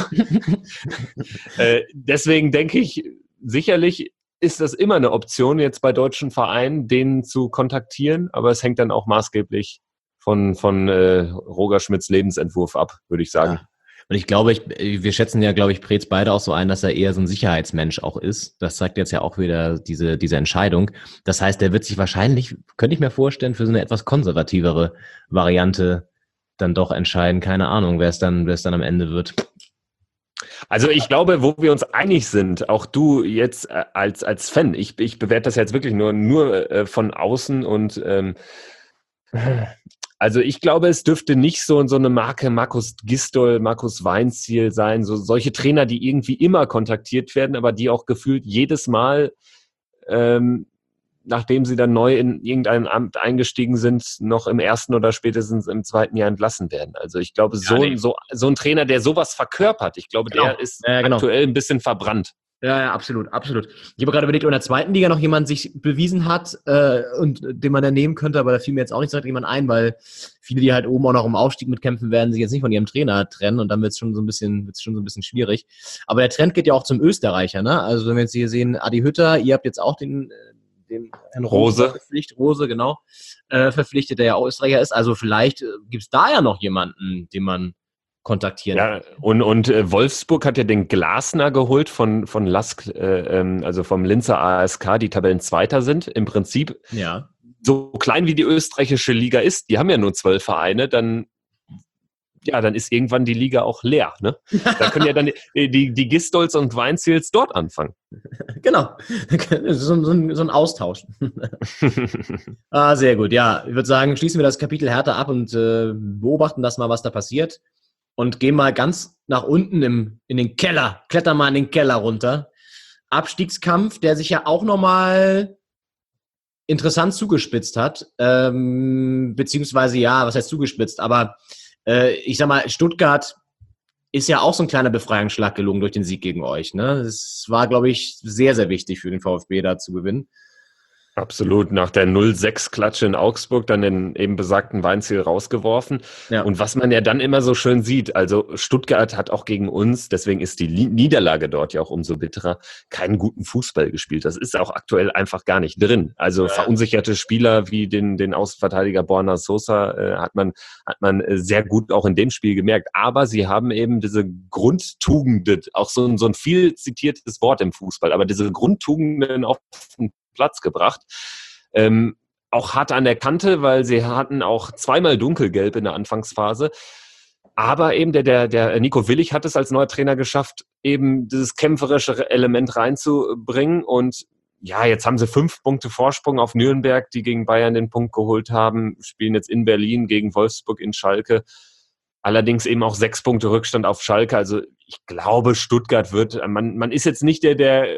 deswegen denke ich, sicherlich ist das immer eine Option, jetzt bei deutschen Vereinen, den zu kontaktieren. Aber es hängt dann auch maßgeblich von Roger Schmidts Lebensentwurf ab, würde ich sagen.
Ja. Und ich glaube, wir schätzen ja, glaube ich, Preetz beide auch so ein, dass er eher so ein Sicherheitsmensch auch ist. Das zeigt jetzt ja auch wieder diese Entscheidung. Das heißt, der wird sich wahrscheinlich, könnte ich mir vorstellen, für so eine etwas konservativere Variante dann doch entscheiden. Keine Ahnung, wer es dann am Ende wird.
Also ich glaube, wo wir uns einig sind, auch du jetzt als Fan, ich bewerte das jetzt wirklich nur von außen und also ich glaube, es dürfte nicht so eine Marke Markus Gisdol, Markus Weinzierl sein, solche Trainer, die irgendwie immer kontaktiert werden, aber die auch gefühlt jedes Mal, nachdem sie dann neu in irgendein Amt eingestiegen sind, noch im ersten oder spätestens im zweiten Jahr entlassen werden. Also ich glaube, so ein Trainer, der sowas verkörpert, ich glaube, der ist aktuell ein bisschen verbrannt.
Ja, absolut. Ich habe gerade überlegt, ob in der zweiten Liga noch jemand sich bewiesen hat und den man da nehmen könnte, aber da fiel mir jetzt auch nicht direkt jemand ein, weil viele, die halt oben auch noch im Aufstieg mitkämpfen werden, sich jetzt nicht von ihrem Trainer trennen und dann wird es schon so ein bisschen schwierig. Aber der Trend geht ja auch zum Österreicher, ne? Also wenn wir jetzt hier sehen, Adi Hütter, ihr habt jetzt auch den Herrn Rose verpflichtet, der ja auch Österreicher ist. Also vielleicht gibt es da ja noch jemanden, den man kontaktieren.
Ja, und Wolfsburg hat ja den Glasner geholt von Lask, also vom Linzer ASK, die Tabellenzweiter sind. Im Prinzip,
ja,
so klein wie die österreichische Liga ist, die haben ja nur 12 Vereine, dann ist irgendwann die Liga auch leer. Ne? Da können ja dann die Gisdols und Weinzierls dort anfangen.
Genau, so ein Austausch. Sehr gut, ja. Ich würde sagen, schließen wir das Kapitel Hertha ab und beobachten das mal, was da passiert. Und gehen mal ganz nach unten in den Keller, klettern mal in den Keller runter. Abstiegskampf, der sich ja auch nochmal interessant zugespitzt hat. Beziehungsweise, ja, was heißt zugespitzt? Aber ich sag mal, Stuttgart ist ja auch so ein kleiner Befreiungsschlag gelungen durch den Sieg gegen euch. Ne? Es war, glaube ich, sehr, sehr wichtig für den VfB da zu gewinnen.
Absolut, nach der 0-6-Klatsche in Augsburg dann den eben besagten Weinzierl rausgeworfen. Ja. Und was man ja dann immer so schön sieht, also Stuttgart hat auch gegen uns, deswegen ist die Niederlage dort ja auch umso bitterer, keinen guten Fußball gespielt. Das ist auch aktuell einfach gar nicht drin. Also verunsicherte Spieler wie den Außenverteidiger Borna Sosa hat man sehr gut auch in dem Spiel gemerkt. Aber sie haben eben diese Grundtugenden, auch so ein viel zitiertes Wort im Fußball, aber diese Grundtugenden auf den Platz gebracht. Auch hart an der Kante, weil sie hatten auch zweimal dunkelgelb in der Anfangsphase. Aber eben der Nico Willig hat es als neuer Trainer geschafft, eben dieses kämpferische Element reinzubringen. Und ja, jetzt haben sie 5 Punkte Vorsprung auf Nürnberg, die gegen Bayern den Punkt geholt haben, spielen jetzt in Berlin gegen Wolfsburg in Schalke. Allerdings eben auch 6 Punkte Rückstand auf Schalke. Also ich glaube, Stuttgart wird, man ist jetzt nicht der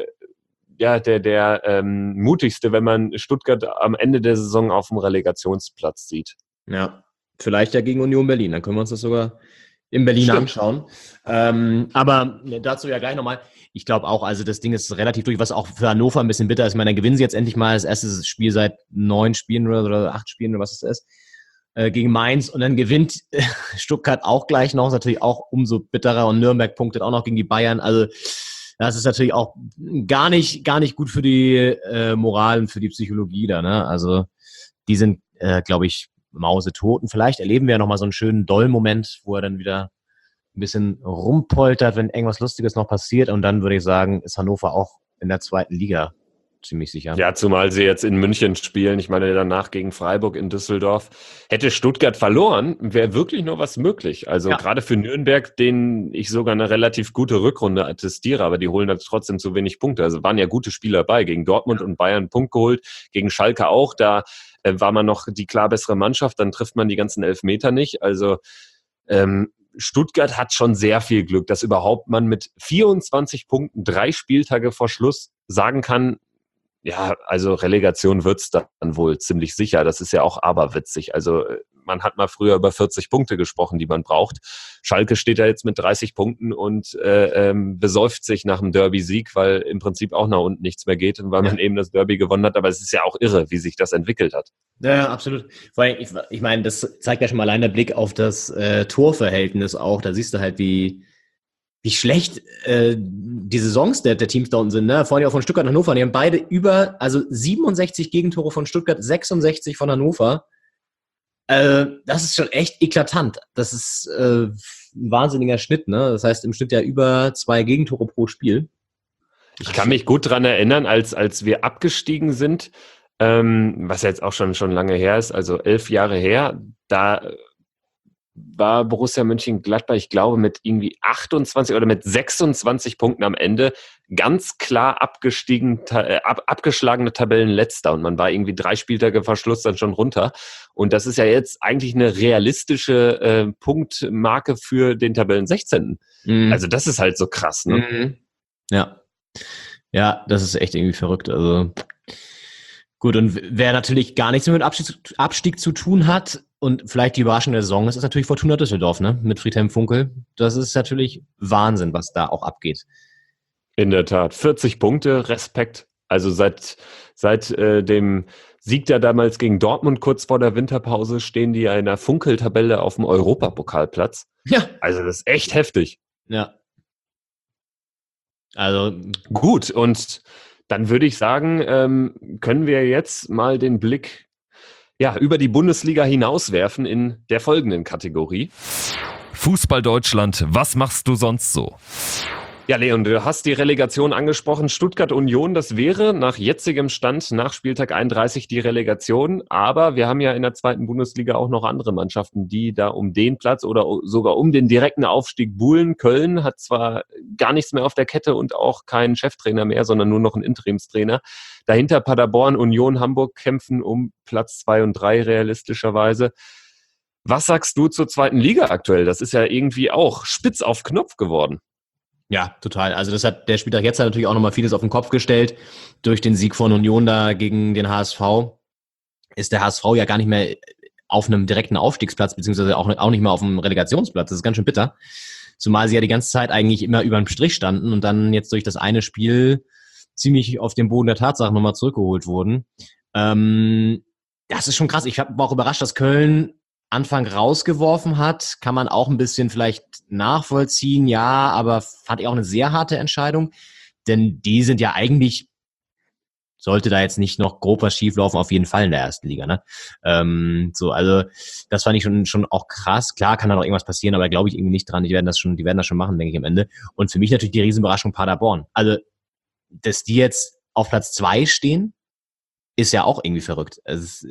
mutigste, wenn man Stuttgart am Ende der Saison auf dem Relegationsplatz sieht.
Ja, vielleicht ja gegen Union Berlin. Dann können wir uns das sogar in Berlin anschauen. Aber dazu ja gleich nochmal. Ich glaube auch, also das Ding ist relativ durch, was auch für Hannover ein bisschen bitter ist. Ich meine, dann gewinnen sie jetzt endlich mal das erste Spiel seit 9 Spielen oder 8 Spielen oder was es ist, gegen Mainz. Und dann gewinnt Stuttgart auch gleich noch. Ist natürlich auch umso bitterer. Und Nürnberg punktet auch noch gegen die Bayern. Also das ist natürlich auch gar nicht gut für die Moral und für die Psychologie da, ne? Also die sind, glaube ich, mausetot. Und vielleicht erleben wir ja nochmal so einen schönen Doll-Moment, wo er dann wieder ein bisschen rumpoltert, wenn irgendwas Lustiges noch passiert. Und dann würde ich sagen, ist Hannover auch in der zweiten Liga ziemlich sicher.
Ja, zumal sie jetzt in München spielen. Ich meine, danach gegen Freiburg in Düsseldorf. Hätte Stuttgart verloren, wäre wirklich nur was möglich. Also gerade für Nürnberg, denen ich sogar eine relativ gute Rückrunde attestiere, aber die holen dann trotzdem zu wenig Punkte. Also waren ja gute Spieler dabei. Gegen Dortmund und Bayern einen Punkt geholt, gegen Schalke auch. Da war man noch die klar bessere Mannschaft, dann trifft man die ganzen Elfmeter nicht. Also Stuttgart hat schon sehr viel Glück, dass überhaupt man mit 24 Punkten 3 Spieltage vor Schluss sagen kann, ja, also Relegation wird's dann wohl ziemlich sicher. Das ist ja auch aberwitzig. Also man hat mal früher über 40 Punkte gesprochen, die man braucht. Schalke steht da jetzt mit 30 Punkten und besäuft sich nach dem Derby-Sieg, weil im Prinzip auch nach unten nichts mehr geht und weil man eben das Derby gewonnen hat. Aber es ist ja auch irre, wie sich das entwickelt hat.
Ja, absolut. Weil ich meine, das zeigt ja schon mal allein der Blick auf das Torverhältnis auch. Da siehst du halt, wie schlecht die Saisons der Teams da unten sind. Ne? Vorhin auch von Stuttgart und Hannover. Die haben beide 67 Gegentore von Stuttgart, 66 von Hannover. Das ist schon echt eklatant. Das ist ein wahnsinniger Schnitt. Ne? Das heißt im Schnitt ja über 2 Gegentore pro Spiel.
Ich kann mich gut dran erinnern, als wir abgestiegen sind, was jetzt auch schon lange her ist, also 11 Jahre her, da war Borussia Mönchengladbach, ich glaube, mit irgendwie 28 oder mit 26 Punkten am Ende ganz klar abgeschlagene Tabellenletzter und man war irgendwie 3 Spieltage vor Schluss dann schon runter. Und das ist ja jetzt eigentlich eine realistische Punktmarke für den Tabellen 16. Mhm. Also das ist halt so krass, ne?
Mhm. Ja, das ist echt irgendwie verrückt. Also gut, und wer natürlich gar nichts mehr mit Abstieg zu tun hat und vielleicht die Überraschung der Saison ist natürlich Fortuna Düsseldorf, ne? Mit Friedhelm Funkel. Das ist natürlich Wahnsinn, was da auch abgeht.
In der Tat. 40 Punkte, Respekt. Also seit dem Sieg da damals gegen Dortmund kurz vor der Winterpause stehen die in der Funkel-Tabelle auf dem Europapokalplatz.
Ja.
Also das ist echt heftig.
Ja. Also
gut, und dann würde ich sagen, können wir jetzt mal den Blick über die Bundesliga hinauswerfen in der folgenden Kategorie.
Fußball Deutschland, was machst du sonst so?
Ja, Leon, du hast die Relegation angesprochen. Stuttgart Union, das wäre nach jetzigem Stand nach Spieltag 31 die Relegation. Aber wir haben ja in der zweiten Bundesliga auch noch andere Mannschaften, die da um den Platz oder sogar um den direkten Aufstieg buhlen. Köln hat zwar gar nichts mehr auf der Kette und auch keinen Cheftrainer mehr, sondern nur noch einen Interimstrainer. Dahinter Paderborn, Union, Hamburg kämpfen um Platz 2 und 3 realistischerweise. Was sagst du zur zweiten Liga aktuell? Das ist ja irgendwie auch spitz auf Knopf geworden.
Ja, total. Also der Spieltag jetzt hat natürlich auch nochmal vieles auf den Kopf gestellt. Durch den Sieg von Union da gegen den HSV ist der HSV ja gar nicht mehr auf einem direkten Aufstiegsplatz, beziehungsweise auch nicht mehr auf einem Relegationsplatz. Das ist ganz schön bitter. Zumal sie ja die ganze Zeit eigentlich immer über dem Strich standen und dann jetzt durch das eine Spiel ziemlich auf den Boden der Tatsachen nochmal zurückgeholt wurden. Das ist schon krass. Ich war auch überrascht, dass Köln Anfang rausgeworfen hat, kann man auch ein bisschen vielleicht nachvollziehen, ja, aber fand ich auch eine sehr harte Entscheidung, denn die sind ja eigentlich, sollte da jetzt nicht noch grob was schieflaufen, auf jeden Fall in der ersten Liga, ne? Also das fand ich schon auch krass. Klar kann da noch irgendwas passieren, aber glaube ich irgendwie nicht dran. Die werden das schon machen, denke ich, am Ende. Und für mich natürlich die Riesenüberraschung Paderborn. Also, dass die jetzt auf Platz 2 stehen, ist ja auch irgendwie verrückt. Also,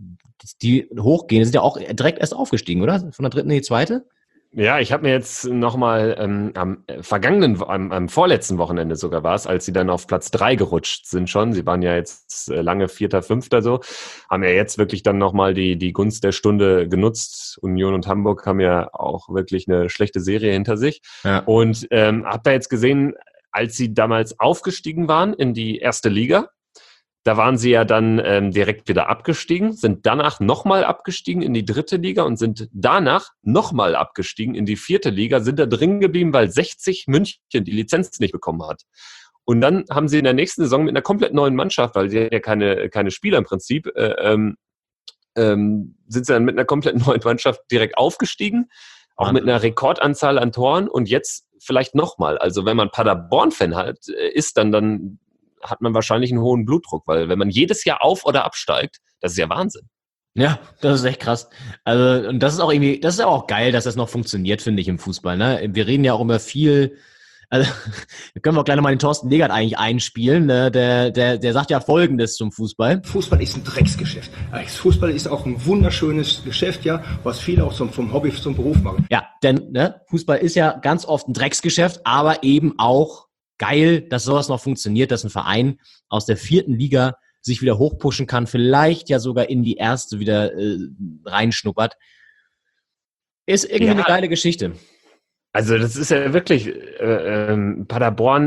die hochgehen, sind ja auch direkt erst aufgestiegen, oder? Von der dritten in die zweite?
Ja, ich habe mir jetzt nochmal am vorletzten Wochenende sogar war es, als sie dann auf Platz 3 gerutscht sind schon. Sie waren ja jetzt lange 4., 5. so. Haben ja jetzt wirklich dann nochmal die Gunst der Stunde genutzt. Union und Hamburg haben ja auch wirklich eine schlechte Serie hinter sich. Ja. Und habe da jetzt gesehen, als sie damals aufgestiegen waren in die erste Liga, da waren sie ja dann direkt wieder abgestiegen, sind danach nochmal abgestiegen in die 3. Liga und sind danach nochmal abgestiegen in die 4. Liga, sind da drin geblieben, weil 60 München die Lizenz nicht bekommen hat. Und dann haben sie in der nächsten Saison mit einer komplett neuen Mannschaft, weil sie ja keine Spieler im Prinzip, sind sie dann mit einer komplett neuen Mannschaft direkt aufgestiegen, auch mit einer Rekordanzahl an Toren und jetzt vielleicht nochmal. Also wenn man Paderborn-Fan halt ist, dann hat man wahrscheinlich einen hohen Blutdruck, weil wenn man jedes Jahr auf- oder absteigt, das ist ja Wahnsinn.
Ja, das ist echt krass. Also, und das ist auch irgendwie, das ist auch geil, dass das noch funktioniert, finde ich, im Fußball, ne? Wir reden ja auch immer viel, also, wir können auch gleich nochmal den Thorsten Legert eigentlich einspielen, ne? Der sagt ja Folgendes zum Fußball.
Fußball ist ein Drecksgeschäft. Fußball ist auch ein wunderschönes Geschäft, ja, was viele auch vom Hobby zum Beruf machen.
Ja, denn, ne, Fußball ist ja ganz oft ein Drecksgeschäft, aber eben auch geil, dass sowas noch funktioniert, dass ein Verein aus der 4. Liga sich wieder hochpushen kann, vielleicht ja sogar in die erste wieder reinschnuppert. Ist irgendwie eine geile Geschichte.
Also das ist ja wirklich, Paderborn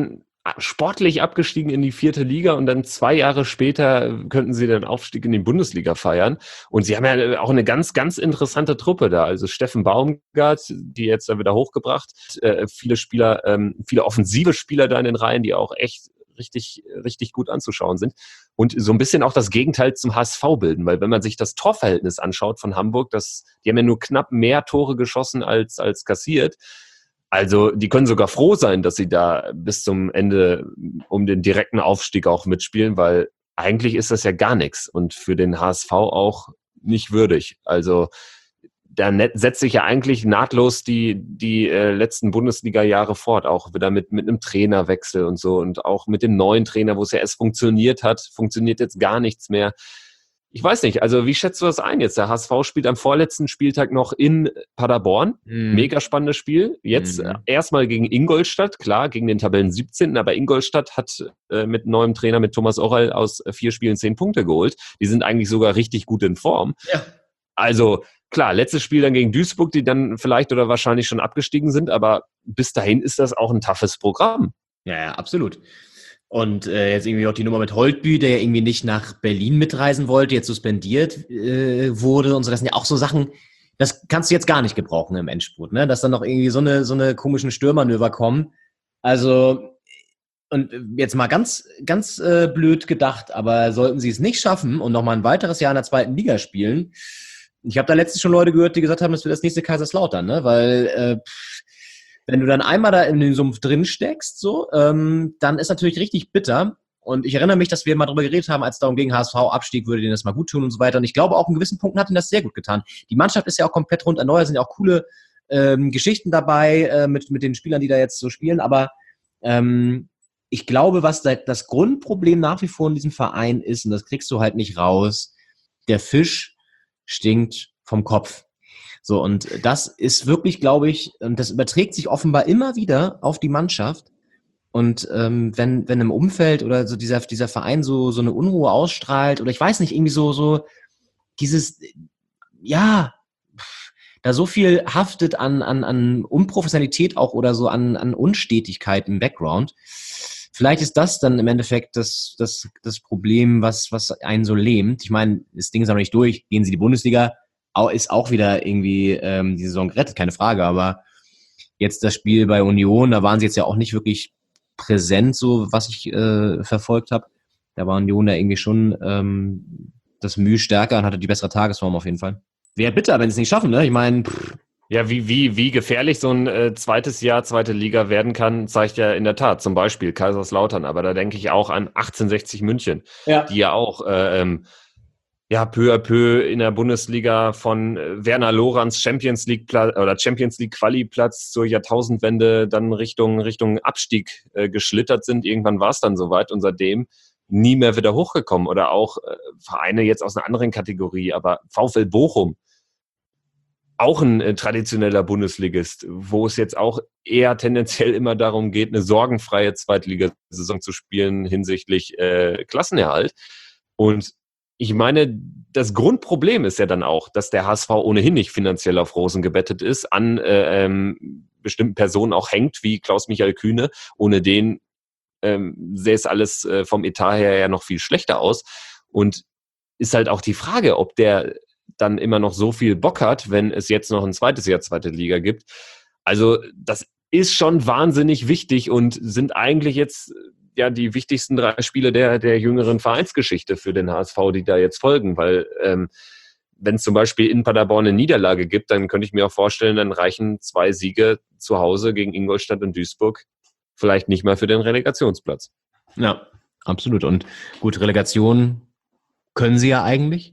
sportlich abgestiegen in die 4. Liga und dann 2 Jahre später könnten sie den Aufstieg in die Bundesliga feiern. Und sie haben ja auch eine ganz, ganz interessante Truppe da. Also Steffen Baumgart, die jetzt da wieder hochgebracht, viele Spieler, viele offensive Spieler da in den Reihen, die auch echt richtig, richtig gut anzuschauen sind. Und so ein bisschen auch das Gegenteil zum HSV bilden, weil wenn man sich das Torverhältnis anschaut von Hamburg, die haben ja nur knapp mehr Tore geschossen als kassiert. Also die können sogar froh sein, dass sie da bis zum Ende um den direkten Aufstieg auch mitspielen, weil eigentlich ist das ja gar nichts und für den HSV auch nicht würdig. Also da setzt sich ja eigentlich nahtlos die letzten Bundesliga-Jahre fort, auch wieder mit einem Trainerwechsel und so und auch mit dem neuen Trainer, wo es ja erst funktioniert hat, funktioniert jetzt gar nichts mehr. Ich weiß nicht, also wie schätzt du das ein jetzt? Der HSV spielt am vorletzten Spieltag noch in Paderborn. Mega spannendes Spiel. Jetzt erstmal gegen Ingolstadt, klar, gegen den Tabellen 17. Aber Ingolstadt hat mit neuem Trainer, mit Thomas Orrell, aus 4 Spielen 10 Punkte geholt. Die sind eigentlich sogar richtig gut in Form. Ja. Also klar, letztes Spiel dann gegen Duisburg, die dann vielleicht oder wahrscheinlich schon abgestiegen sind. Aber bis dahin ist das auch ein toughes Programm.
Ja, absolut. Und jetzt irgendwie auch die Nummer mit Holtby, der ja irgendwie nicht nach Berlin mitreisen wollte, jetzt suspendiert wurde und so. Das sind ja auch so Sachen, das kannst du jetzt gar nicht gebrauchen im Endspurt, ne? Dass dann noch irgendwie so eine komischen Störmanöver kommen. Also, und jetzt mal ganz, ganz blöd gedacht, aber sollten sie es nicht schaffen und nochmal ein weiteres Jahr in der 2. Liga spielen, ich habe da letztens schon Leute gehört, die gesagt haben, das wird das nächste Kaiserslautern, ne? Weil wenn du dann einmal da in den Sumpf drin steckst, so, dann ist natürlich richtig bitter. Und ich erinnere mich, dass wir mal darüber geredet haben, als es darum ging, HSV-Abstieg würde denen das mal gut tun und so weiter. Und ich glaube, auch in gewissen Punkten hat ihnen das sehr gut getan. Die Mannschaft ist ja auch komplett rund erneuert, sind ja auch coole Geschichten dabei mit den Spielern, die da jetzt so spielen. Aber ich glaube, was das Grundproblem nach wie vor in diesem Verein ist, und das kriegst du halt nicht raus, der Fisch stinkt vom Kopf. So, und das ist wirklich, glaube ich, und das überträgt sich offenbar immer wieder auf die Mannschaft. Und wenn im Umfeld oder so dieser Verein so eine Unruhe ausstrahlt, oder ich weiß nicht, irgendwie so dieses, ja, da so viel haftet an Unprofessionalität auch oder so an Unstetigkeit im Background. Vielleicht ist das dann im Endeffekt das Problem, was einen so lähmt. Ich meine, das Ding ist auch noch nicht durch, gehen sie in die Bundesliga, ist auch wieder irgendwie die Saison gerettet, keine Frage, aber jetzt das Spiel bei Union, da waren sie jetzt ja auch nicht wirklich präsent, so was ich verfolgt habe. Da war Union da irgendwie schon das Mühe stärker und hatte die bessere Tagesform auf jeden Fall. Wäre bitter, wenn sie es nicht schaffen, ne? Ich meine,
ja, wie gefährlich so ein zweites Jahr, 2. Liga werden kann, zeigt ja in der Tat zum Beispiel Kaiserslautern, aber da denke ich auch an 1860 München, die ja auch peu à peu in der Bundesliga von Werner Lorans Champions League Quali-Platz zur Jahrtausendwende dann Richtung Abstieg geschlittert sind. Irgendwann war es dann soweit und seitdem nie mehr wieder hochgekommen. Oder auch Vereine jetzt aus einer anderen Kategorie, aber VfL Bochum, auch ein traditioneller Bundesligist, wo es jetzt auch eher tendenziell immer darum geht, eine sorgenfreie Zweitligasaison zu spielen hinsichtlich Klassenerhalt. Und ich meine, das Grundproblem ist ja dann auch, dass der HSV ohnehin nicht finanziell auf Rosen gebettet ist, an bestimmten Personen auch hängt, wie Klaus-Michael Kühne. Ohne den sähe es alles vom Etat her ja noch viel schlechter aus. Und ist halt auch die Frage, ob der dann immer noch so viel Bock hat, wenn es jetzt noch ein zweites Jahr 2. Liga gibt. Also das ist schon wahnsinnig wichtig und sind eigentlich jetzt ja die wichtigsten 3 Spiele der jüngeren Vereinsgeschichte für den HSV, die da jetzt folgen, weil wenn es zum Beispiel in Paderborn eine Niederlage gibt, dann könnte ich mir auch vorstellen, dann reichen 2 Siege zu Hause gegen Ingolstadt und Duisburg vielleicht nicht mal für den Relegationsplatz.
Ja, absolut. Und gut, Relegation können sie ja eigentlich.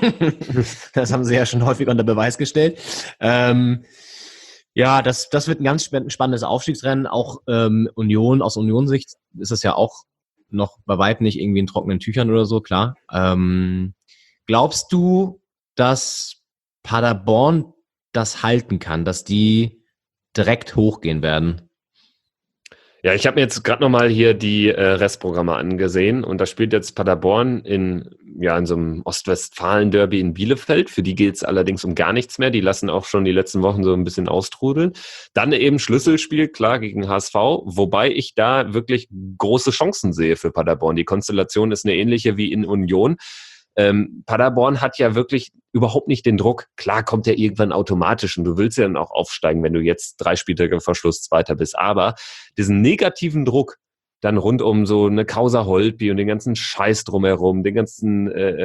Das haben sie ja schon häufig unter Beweis gestellt. Ja, das wird ein ganz spannendes Aufstiegsrennen. Auch Union, aus Union-Sicht ist das ja auch noch bei weitem nicht irgendwie in trockenen Tüchern oder so, klar. Glaubst du, dass Paderborn das halten kann, dass die direkt hochgehen werden?
Ja, ich habe mir jetzt gerade nochmal hier die Restprogramme angesehen und da spielt jetzt Paderborn in so einem Ostwestfalen-Derby in Bielefeld. Für die geht es allerdings um gar nichts mehr. Die lassen auch schon die letzten Wochen so ein bisschen austrudeln. Dann eben Schlüsselspiel, klar, gegen HSV, wobei ich da wirklich große Chancen sehe für Paderborn. Die Konstellation ist eine ähnliche wie in Union. Paderborn hat ja wirklich überhaupt nicht den Druck. Klar kommt der irgendwann automatisch und du willst ja dann auch aufsteigen, wenn du jetzt 3 Spieltage vor Schluss Zweiter bist. Aber diesen negativen Druck dann rund um so eine Causa Holtby und den ganzen Scheiß drumherum, den ganzen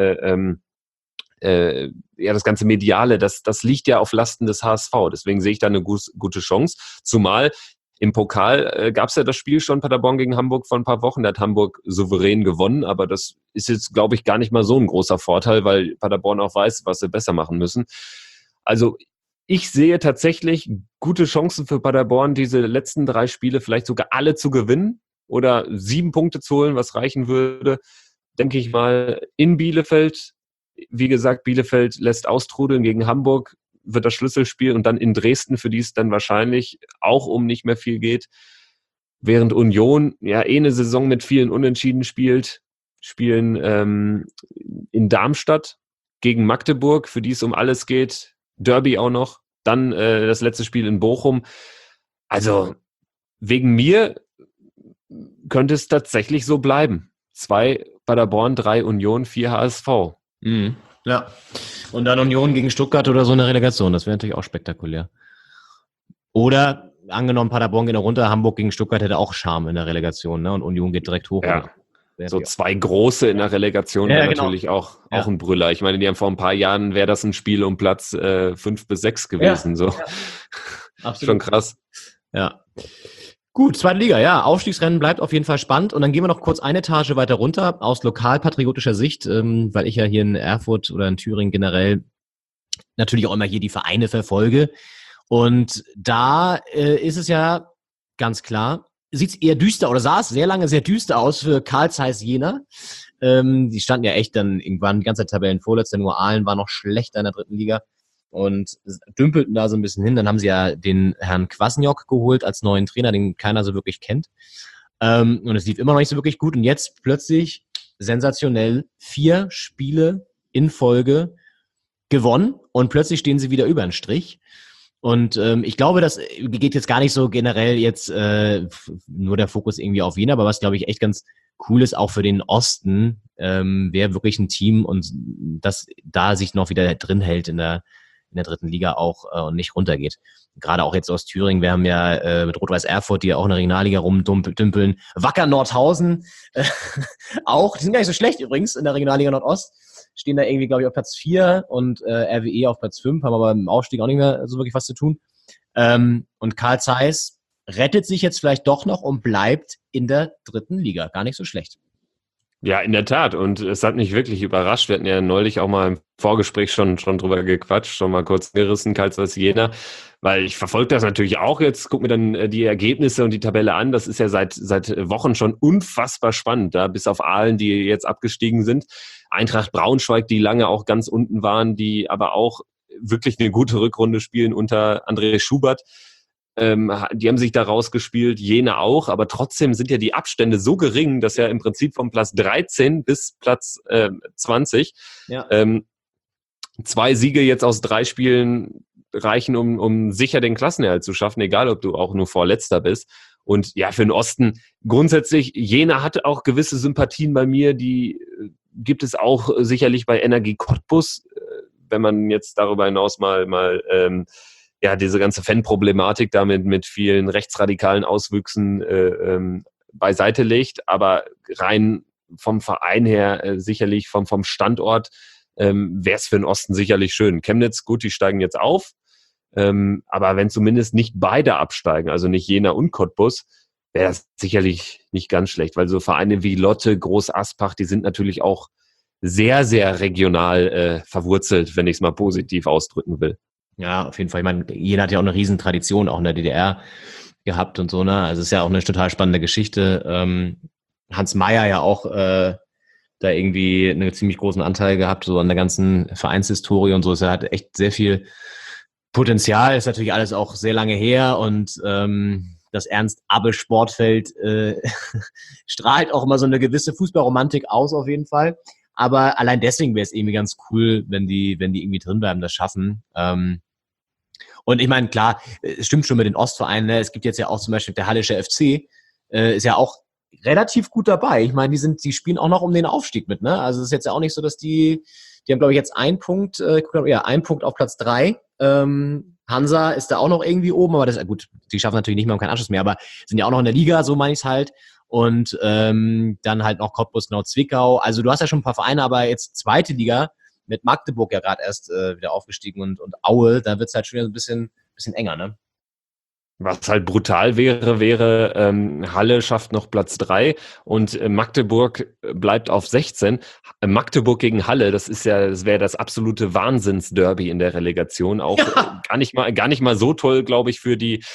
das ganze Mediale, das liegt ja auf Lasten des HSV. Deswegen sehe ich da eine gute Chance. Zumal im Pokal gab es ja das Spiel schon, Paderborn gegen Hamburg vor ein paar Wochen. Da hat Hamburg souverän gewonnen, aber das ist jetzt, glaube ich, gar nicht mal so ein großer Vorteil, weil Paderborn auch weiß, was sie besser machen müssen. Also ich sehe tatsächlich gute Chancen für Paderborn, diese letzten 3 Spiele vielleicht sogar alle zu gewinnen oder 7 Punkte zu holen, was reichen würde, denke ich mal, in Bielefeld. Wie gesagt, Bielefeld lässt austrudeln gegen Hamburg, wird das Schlüsselspiel und dann in Dresden, für die es dann wahrscheinlich auch um nicht mehr viel geht. Während Union eine Saison mit vielen Unentschieden spielen in Darmstadt gegen Magdeburg, für die es um alles geht. Derby auch noch. Dann das letzte Spiel in Bochum. Also wegen mir könnte es tatsächlich so bleiben. 2 Paderborn, 3 Union, 4 HSV.
Mhm. Ja. Und dann Union gegen Stuttgart oder so eine Relegation. Das wäre natürlich auch spektakulär. Oder angenommen, Paderborn geht noch runter, Hamburg gegen Stuttgart hätte auch Charme in der Relegation, ne? Und Union geht direkt hoch.
Ja. So 2 große in der Relegation wäre natürlich auch ein Brüller. Ich meine, die haben vor ein paar Jahren, wäre das ein Spiel um Platz 5 bis 6 gewesen. So. Absolut. Schon krass.
Ja. Gut, 2. Liga, ja. Aufstiegsrennen bleibt auf jeden Fall spannend. Und dann gehen wir noch kurz eine Etage weiter runter, aus lokalpatriotischer Sicht, weil ich ja hier in Erfurt oder in Thüringen generell natürlich auch immer hier die Vereine verfolge. Und da ist es ja ganz klar, sieht es eher düster oder sah es sehr lange sehr düster aus für Carl Zeiss Jena. Die standen ja echt dann irgendwann die ganze Zeit Tabellenvorletzter, nur Aalen war noch schlechter in der 3. Liga. Und dümpelten da so ein bisschen hin. Dann haben sie ja den Herrn Kwasniok geholt als neuen Trainer, den keiner so wirklich kennt. Und es lief immer noch nicht so wirklich gut. Und jetzt plötzlich sensationell 4 Spiele in Folge gewonnen. Und plötzlich stehen sie wieder über den Strich. Und ich glaube, das geht jetzt gar nicht so generell jetzt nur der Fokus irgendwie auf Jena, aber was, glaube ich, echt ganz cool ist, auch für den Osten, wäre wirklich ein Team und das da sich noch wieder drin hält in der 3. Liga auch und nicht runtergeht. Gerade auch jetzt aus Thüringen, wir haben ja mit Rot-Weiß Erfurt, die ja auch in der Regionalliga rumdümpeln. Wacker Nordhausen auch, die sind gar nicht so schlecht übrigens in der Regionalliga Nordost, stehen da irgendwie, glaube ich, auf Platz 4 und RWE auf Platz 5, haben aber im Aufstieg auch nicht mehr so wirklich was zu tun. Und Carl Zeiss rettet sich jetzt vielleicht doch noch und bleibt in der 3. Liga. Gar nicht so schlecht.
Ja, in der Tat. Und es hat mich wirklich überrascht. Wir hatten ja neulich auch mal im Vorgespräch schon drüber gequatscht, schon mal kurz gerissen, Carl Zeiss Jena, weil ich verfolge das natürlich auch jetzt, gucke mir dann die Ergebnisse und die Tabelle an. Das ist ja seit Wochen schon unfassbar spannend, da bis auf Aalen, die jetzt abgestiegen sind. Eintracht Braunschweig, die lange auch ganz unten waren, die aber auch wirklich eine gute Rückrunde spielen unter André Schubert. Die haben sich da rausgespielt, Jena auch, aber trotzdem sind ja die Abstände so gering, dass ja im Prinzip von Platz 13 bis Platz 20 2 Siege jetzt aus 3 Spielen reichen, um sicher den Klassenerhalt zu schaffen, egal ob du auch nur Vorletzter bist. Und ja, für den Osten grundsätzlich, Jena hatte auch gewisse Sympathien bei mir, die gibt es auch sicherlich bei Energie Cottbus, wenn man jetzt darüber hinaus mal diese ganze Fanproblematik damit mit vielen rechtsradikalen Auswüchsen beiseite legt, aber rein vom Verein her sicherlich vom Standort wäre es für den Osten sicherlich schön. Chemnitz, gut, die steigen jetzt auf, aber wenn zumindest nicht beide absteigen, also nicht Jena und Cottbus, wäre das sicherlich nicht ganz schlecht, weil so Vereine wie Lotte, Groß Aspach, die sind natürlich auch sehr, sehr regional verwurzelt, wenn ich es mal positiv ausdrücken will.
Ja, auf jeden Fall. Ich meine, Jena hat ja auch eine Riesentradition auch in der DDR gehabt und so, ne? Also es ist ja auch eine total spannende Geschichte. Hans Meyer ja auch da irgendwie einen ziemlich großen Anteil gehabt, so an der ganzen Vereinshistorie und so. Es hat echt sehr viel Potenzial, ist natürlich alles auch sehr lange her und das Ernst-Abbe-Sportfeld strahlt auch immer so eine gewisse Fußballromantik aus auf jeden Fall. Aber allein deswegen wäre es irgendwie ganz cool, wenn die irgendwie drin bleiben, das schaffen. Und ich meine, klar, es stimmt schon mit den Ostvereinen. Ne? Es gibt jetzt ja auch zum Beispiel der Hallische FC, ist ja auch relativ gut dabei. Ich meine, die spielen auch noch um den Aufstieg mit. Ne? Also es ist jetzt ja auch nicht so, dass die haben, glaube ich, jetzt einen Punkt auf Platz 3. Hansa ist da auch noch irgendwie oben, aber das gut, die schaffen natürlich nicht mehr keinen Anschluss mehr, aber sind ja auch noch in der Liga, so meine ich es halt. Und dann halt noch Cottbus, genau, Zwickau. Also du hast ja schon ein paar Vereine, aber jetzt zweite Liga mit Magdeburg ja gerade erst wieder aufgestiegen und Aue, da wird es halt schon wieder ein bisschen enger, ne?
Was halt brutal wäre, Halle schafft noch Platz 3 und Magdeburg bleibt auf 16. Magdeburg gegen Halle, das wäre das absolute Wahnsinnsderby in der Relegation. Auch gar nicht mal so toll, glaube ich, für die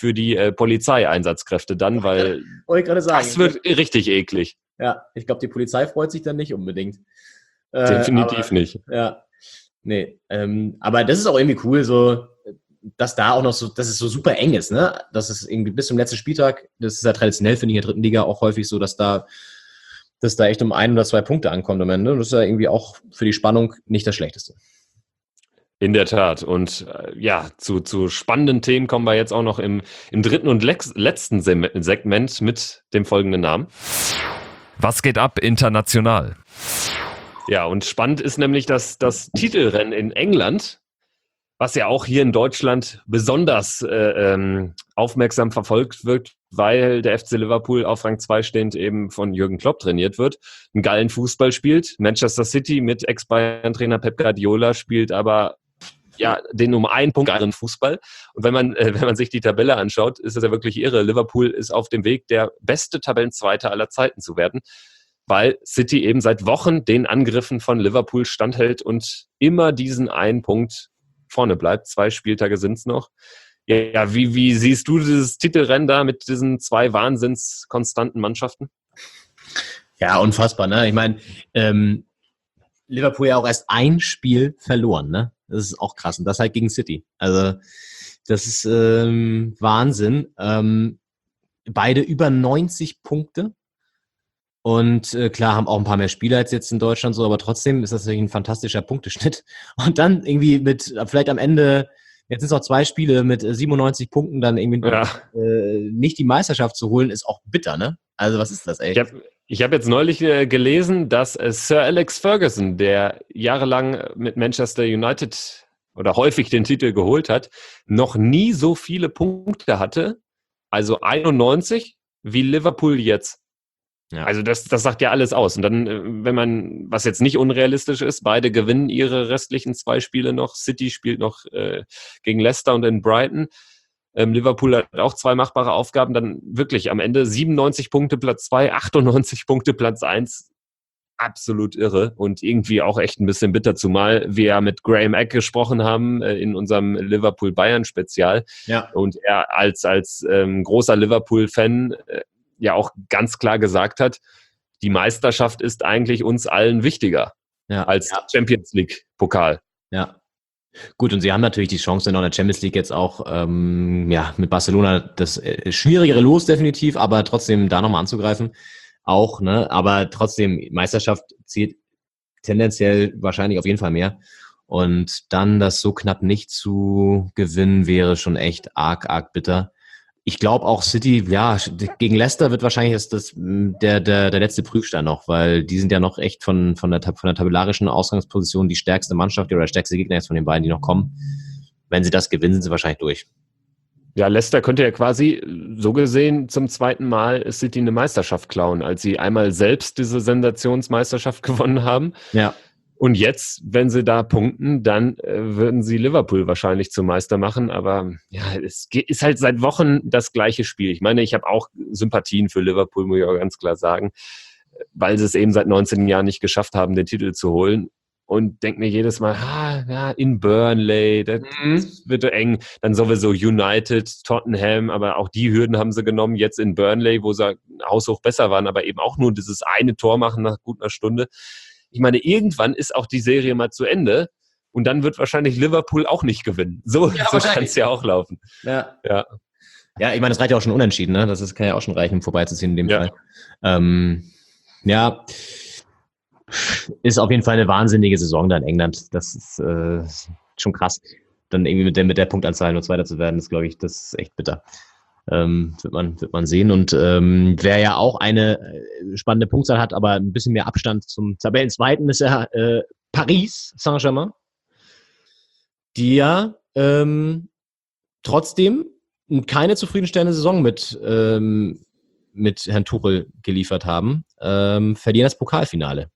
Polizeieinsatzkräfte dann, weil
wollte ich gerade sagen,
das wird richtig eklig.
Ja, ich glaube, die Polizei freut sich dann nicht unbedingt.
Definitiv nicht.
Ja, nee. Aber das ist auch irgendwie cool, so dass da auch noch so, dass es so super eng ist, ne? Das ist irgendwie bis zum letzten Spieltag, das ist ja traditionell, finde ich, in der dritten Liga auch häufig so, dass da echt um 1 oder 2 Punkte ankommt am Ende. Das ist ja irgendwie auch für die Spannung nicht das Schlechteste.
In der Tat. Und zu spannenden Themen kommen wir jetzt auch noch im dritten und letzten Segment mit dem folgenden Namen.
Was geht ab international?
Ja, und spannend ist nämlich, dass das Titelrennen in England, was ja auch hier in Deutschland besonders aufmerksam verfolgt wird, weil der FC Liverpool auf Rang 2 stehend eben von Jürgen Klopp trainiert wird, einen geilen Fußball spielt. Manchester City mit Ex-Bayern-Trainer Pep Guardiola spielt aber den um einen Punkt anderen Fußball. Und wenn man sich die Tabelle anschaut, ist das ja wirklich irre. Liverpool ist auf dem Weg, der beste Tabellenzweiter aller Zeiten zu werden, weil City eben seit Wochen den Angriffen von Liverpool standhält und immer diesen einen Punkt vorne bleibt. 2 Spieltage sind es noch. Ja, wie siehst du dieses Titelrennen da mit diesen 2 wahnsinnskonstanten Mannschaften?
Ja, unfassbar, ne? Ich meine, Liverpool ja auch erst ein Spiel verloren, ne? Das ist auch krass. Und das halt gegen City. Also, das ist Wahnsinn. Beide über 90 Punkte. Und klar, haben auch ein paar mehr Spieler als jetzt in Deutschland so, aber trotzdem ist das natürlich ein fantastischer Punkteschnitt. Und dann irgendwie mit, vielleicht am Ende, jetzt sind es auch 2 Spiele mit 97 Punkten, dann irgendwie nicht die Meisterschaft zu holen, ist auch bitter, ne? Also was ist das, ey?
Ich hab jetzt neulich gelesen, dass Sir Alex Ferguson, der jahrelang mit Manchester United oder häufig den Titel geholt hat, noch nie so viele Punkte hatte, also 91, wie Liverpool jetzt. Ja. Also das sagt ja alles aus. Und dann, wenn man, was jetzt nicht unrealistisch ist, beide gewinnen ihre restlichen 2 Spiele noch. City spielt noch gegen Leicester und in Brighton. Liverpool hat auch 2 machbare Aufgaben. Dann wirklich am Ende 97 Punkte Platz 2, 98 Punkte Platz 1. Absolut irre und irgendwie auch echt ein bisschen bitter, zumal wir ja mit Graham Eck gesprochen haben in unserem Liverpool-Bayern-Spezial. Ja. Und er als großer Liverpool-Fan ja auch ganz klar gesagt hat, die Meisterschaft ist eigentlich uns allen wichtiger als Champions League-Pokal.
Ja. Gut, und sie haben natürlich die Chance noch in der Champions League jetzt auch mit Barcelona das schwierigere Los definitiv, aber trotzdem da nochmal anzugreifen auch, ne? Aber trotzdem, Meisterschaft zählt tendenziell wahrscheinlich auf jeden Fall mehr. Und dann das so knapp nicht zu gewinnen, wäre schon echt arg bitter. Ich glaube auch City, gegen Leicester wird wahrscheinlich der letzte Prüfstein noch, weil die sind ja noch echt von der tabellarischen Ausgangsposition die stärkste Mannschaft oder der stärkste Gegner jetzt von den beiden, die noch kommen. Wenn sie das gewinnen, sind sie wahrscheinlich durch.
Ja, Leicester könnte ja quasi so gesehen zum 2. Mal City eine Meisterschaft klauen, als sie einmal selbst diese Sensationsmeisterschaft gewonnen haben. Ja. Und jetzt, wenn sie da punkten, dann würden sie Liverpool wahrscheinlich zum Meister machen. Aber ja, es ist halt seit Wochen das gleiche Spiel. Ich meine, ich habe auch Sympathien für Liverpool, muss ich auch ganz klar sagen, weil sie es eben seit 19 Jahren nicht geschafft haben, den Titel zu holen. Und denke mir jedes Mal, in Burnley, das wird eng. Dann sowieso United, Tottenham, aber auch die Hürden haben sie genommen. Jetzt in Burnley, wo sie haushoch besser waren, aber eben auch nur dieses eine Tor machen nach gut einer Stunde. Ich meine, irgendwann ist auch die Serie mal zu Ende und dann wird wahrscheinlich Liverpool auch nicht gewinnen. So kann es ja auch laufen.
Ja. Ja, ich meine, das reicht ja auch schon unentschieden, ne? Kann ja auch schon reichen, um vorbeizuziehen in dem
Ja.
Fall. Ja, ist auf jeden Fall eine wahnsinnige Saison da in England. Das ist schon krass. Dann irgendwie mit der Punktanzahl nur Zweiter zu werden, ist, glaube ich, das ist echt bitter. Wird man sehen. Und wer ja auch eine spannende Punktzahl hat, aber ein bisschen mehr Abstand zum Tabellenzweiten, ist ja Paris Saint-Germain, die ja trotzdem keine zufriedenstellende Saison mit Herrn Tuchel geliefert haben, verlieren das Pokalfinale.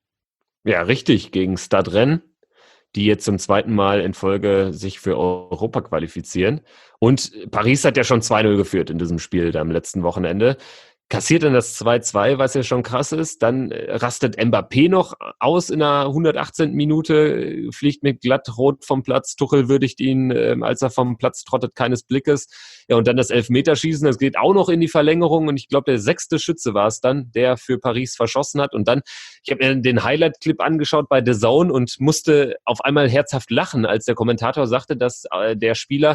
Ja, richtig, gegen Stade Rennes, die jetzt zum zweiten Mal in Folge sich für Europa qualifizieren. Und Paris hat ja schon 2-0 geführt in diesem Spiel da am letzten Wochenende. Kassiert dann das 2-2, was ja schon krass ist. Dann rastet Mbappé noch aus in der 118. Minute, fliegt mit glatt rot vom Platz. Tuchel würdigt ihn, als er vom Platz trottet, keines Blickes. Ja, und dann das Elfmeterschießen, das geht auch noch in die Verlängerung. Und ich glaube, der 6. Schütze war es dann, der für Paris verschossen hat. Und dann, ich habe mir den Highlight-Clip angeschaut bei DAZN und musste auf einmal herzhaft lachen, als der Kommentator sagte, dass der Spieler,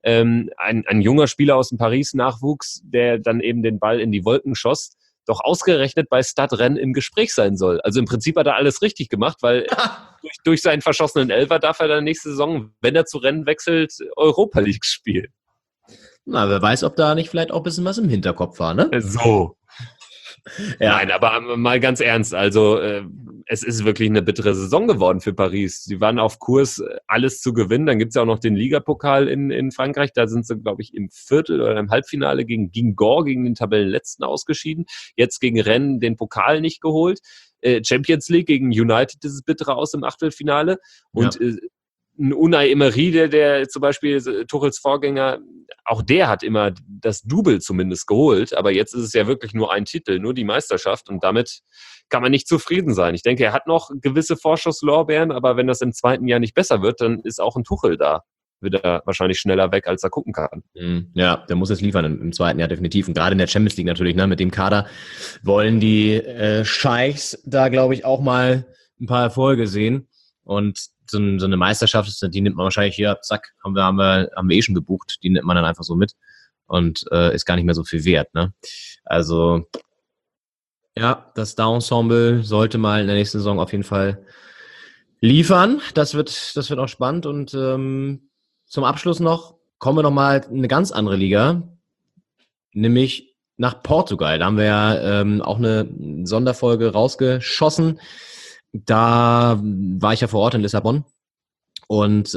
ein junger Spieler aus dem Paris-Nachwuchs, der dann eben den Ball in die Wolken schoss, doch ausgerechnet bei Stade Rennes im Gespräch sein soll. Also im Prinzip hat er alles richtig gemacht, weil durch seinen verschossenen Elfer darf er dann nächste Saison, wenn er zu Rennes wechselt, Europa League spielen.
Na, wer weiß, ob da nicht vielleicht auch ein bisschen was im Hinterkopf war, ne?
So.
Ja.
Nein, aber mal ganz ernst, also es ist wirklich eine bittere Saison geworden für Paris. Sie waren auf Kurs, alles zu gewinnen. Dann gibt's ja auch noch den Ligapokal in Frankreich. Da sind sie, glaube ich, im Viertel- oder im Halbfinale gegen Guingamp, gegen den Tabellenletzten ausgeschieden. Jetzt gegen Rennes den Pokal nicht geholt. Champions League gegen United, das ist bittere aus im Achtelfinale. Und ein Unai Emery, der zum Beispiel Tuchels Vorgänger, auch der hat immer das Double zumindest geholt, aber jetzt ist es ja wirklich nur ein Titel, nur die Meisterschaft und damit kann man nicht zufrieden sein. Ich denke, er hat noch gewisse Vorschusslorbeeren, aber wenn das im zweiten Jahr nicht besser wird, dann ist auch ein Tuchel da. Wird er wahrscheinlich schneller weg, als er gucken kann.
Ja, der muss jetzt liefern im zweiten Jahr definitiv. Und gerade in der Champions League natürlich, ne, mit dem Kader wollen die Scheichs da, glaube ich, auch mal ein paar Erfolge sehen. Und so eine Meisterschaft, die nimmt man wahrscheinlich hier, zack, haben wir eh schon gebucht, die nimmt man dann einfach so mit und ist gar nicht mehr so viel wert, ne? Also, ja, das Da-Ensemble sollte mal in der nächsten Saison auf jeden Fall liefern. Das wird auch spannend und zum Abschluss noch kommen wir noch mal in eine ganz andere Liga, nämlich nach Portugal. Da haben wir ja auch eine Sonderfolge rausgeschossen. Da war ich ja vor Ort in Lissabon und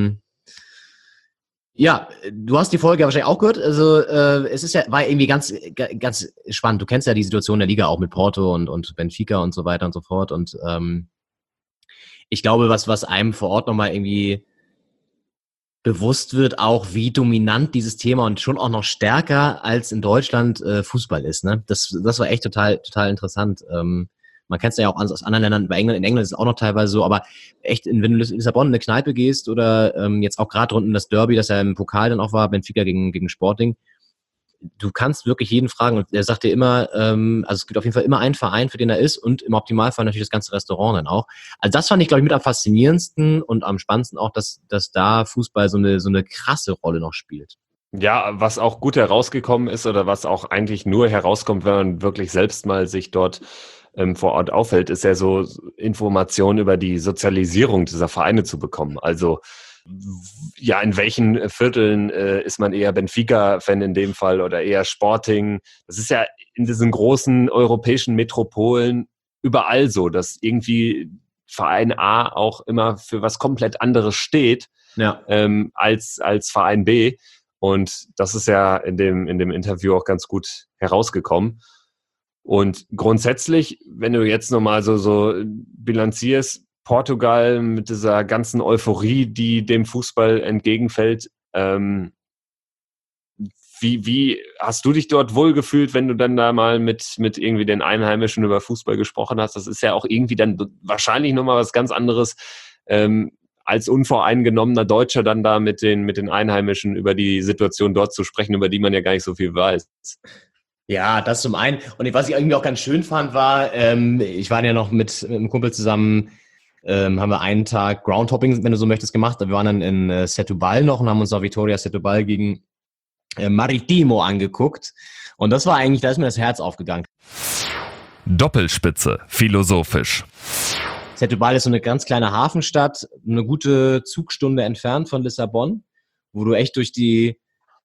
ja, du hast die Folge ja wahrscheinlich auch gehört. Also war irgendwie ganz spannend. Du kennst ja die Situation der Liga auch mit Porto und Benfica und so weiter und so fort. Und ich glaube, was einem vor Ort nochmal irgendwie bewusst wird, auch wie dominant dieses Thema und schon auch noch stärker als in Deutschland Fußball ist. Ne? Das war echt total interessant. Man kennt es ja auch aus anderen Ländern, in England ist es auch noch teilweise so, aber echt, wenn du in Lissabon in eine Kneipe gehst oder jetzt auch gerade unten das Derby, das ja im Pokal dann auch war, Benfica gegen Sporting, du kannst wirklich jeden fragen und er sagt dir immer, also es gibt auf jeden Fall immer einen Verein, für den er ist und im Optimalfall natürlich das ganze Restaurant dann auch. Also das fand ich, glaube ich, mit am faszinierendsten und am spannendsten auch, dass da Fußball so eine krasse Rolle noch spielt.
Ja, was auch gut herausgekommen ist oder was auch eigentlich nur herauskommt, wenn man wirklich selbst mal sich dort vor Ort aufhält, ist ja so Informationen über die Sozialisierung dieser Vereine zu bekommen. Also ja, in welchen Vierteln ist man eher Benfica-Fan in dem Fall oder eher Sporting? Das ist ja in diesen großen europäischen Metropolen überall so, dass irgendwie Verein A auch immer für was komplett anderes steht als Verein B. Und das ist ja in dem Interview auch ganz gut herausgekommen. Und grundsätzlich, wenn du jetzt nochmal so bilanzierst, Portugal mit dieser ganzen Euphorie, die dem Fußball entgegenfällt, wie hast du dich dort wohlgefühlt, wenn du dann da mal mit irgendwie den Einheimischen über Fußball gesprochen hast? Das ist ja auch irgendwie dann wahrscheinlich nochmal was ganz anderes, als unvoreingenommener Deutscher dann da mit den Einheimischen über die Situation dort zu sprechen, über die man ja gar nicht so viel weiß.
Ja, das zum einen. Und was ich irgendwie auch ganz schön fand, war, ich war ja noch mit einem Kumpel zusammen, haben wir einen Tag Groundhopping, wenn du so möchtest, gemacht. Wir waren dann in Setúbal noch und haben uns auf Vitória Setúbal gegen Maritimo angeguckt. Und das war eigentlich, da ist mir das Herz aufgegangen.
Doppelspitze, philosophisch.
Setúbal ist so eine ganz kleine Hafenstadt, eine gute Zugstunde entfernt von Lissabon, wo du echt durch die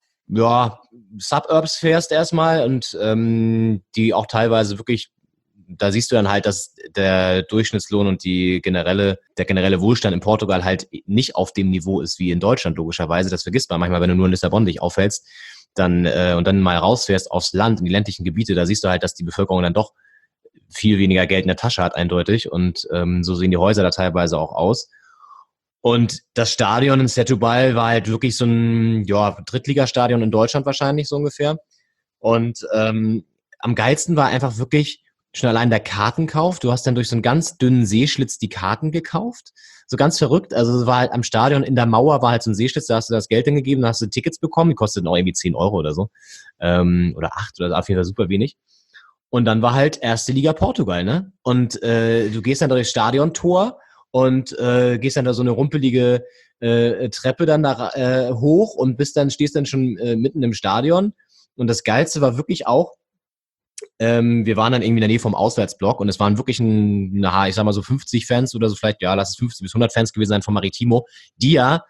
Suburbs fährst erstmal und die auch teilweise wirklich, da siehst du dann halt, dass der Durchschnittslohn und der generelle Wohlstand in Portugal halt nicht auf dem Niveau ist wie in Deutschland, logischerweise. Das vergisst man manchmal, wenn du nur in Lissabon dich aufhältst und dann mal rausfährst aufs Land, in die ländlichen Gebiete, da siehst du halt, dass die Bevölkerung dann doch viel weniger Geld in der Tasche hat, eindeutig. Und so sehen die Häuser da teilweise auch aus. Und das Stadion in Setúbal war halt wirklich so ein Drittligastadion in Deutschland wahrscheinlich so ungefähr. Und am geilsten war einfach wirklich schon allein der Kartenkauf. Du hast dann durch so einen ganz dünnen Seeschlitz die Karten gekauft. So ganz verrückt. Also es war halt am Stadion in der Mauer war halt so ein Seeschlitz, da hast du das Geld hingegeben, da hast du Tickets bekommen, die kosteten auch irgendwie 10 Euro oder so. Oder 8 oder auf jeden Fall super wenig. Und dann war halt erste Liga Portugal, ne? Und du gehst dann durchs Stadiontor und gehst dann da so eine rumpelige Treppe dann da hoch und stehst dann schon mitten im Stadion. Und das Geilste war wirklich auch, wir waren dann irgendwie in der Nähe vom Auswärtsblock und es waren wirklich ich sag mal so 50 Fans oder so, vielleicht, lass es 50 bis 100 Fans gewesen sein von Maritimo, die ja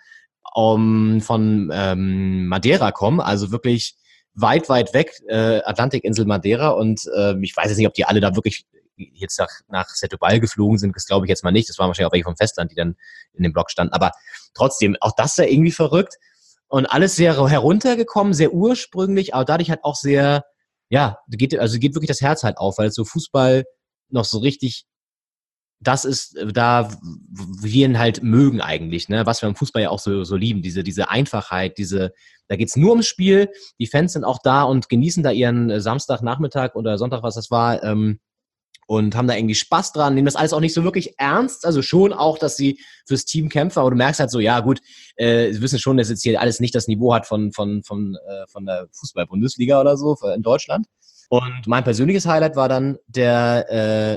von Madeira kommen, also wirklich weit, weit weg, Atlantikinsel Madeira und ich weiß jetzt nicht, ob die alle da wirklich jetzt nach Setúbal geflogen sind, das glaube ich jetzt mal nicht, das waren wahrscheinlich auch welche vom Festland, die dann in dem Block standen, aber trotzdem, auch das war irgendwie verrückt und alles sehr heruntergekommen, sehr ursprünglich, aber dadurch halt auch sehr, geht wirklich das Herz halt auf, weil so Fußball noch so richtig das ist da, wir ihn halt mögen eigentlich, ne? Was wir am Fußball ja auch so lieben, diese Einfachheit, da geht's nur ums Spiel, die Fans sind auch da und genießen da ihren Samstagnachmittag oder Sonntag, was das war, und haben da irgendwie Spaß dran, nehmen das alles auch nicht so wirklich ernst, also schon auch, dass sie fürs Team kämpfen, aber du merkst halt so, ja gut, sie wissen schon, dass jetzt hier alles nicht das Niveau hat von der Fußball-Bundesliga oder so in Deutschland. Und mein persönliches Highlight war dann der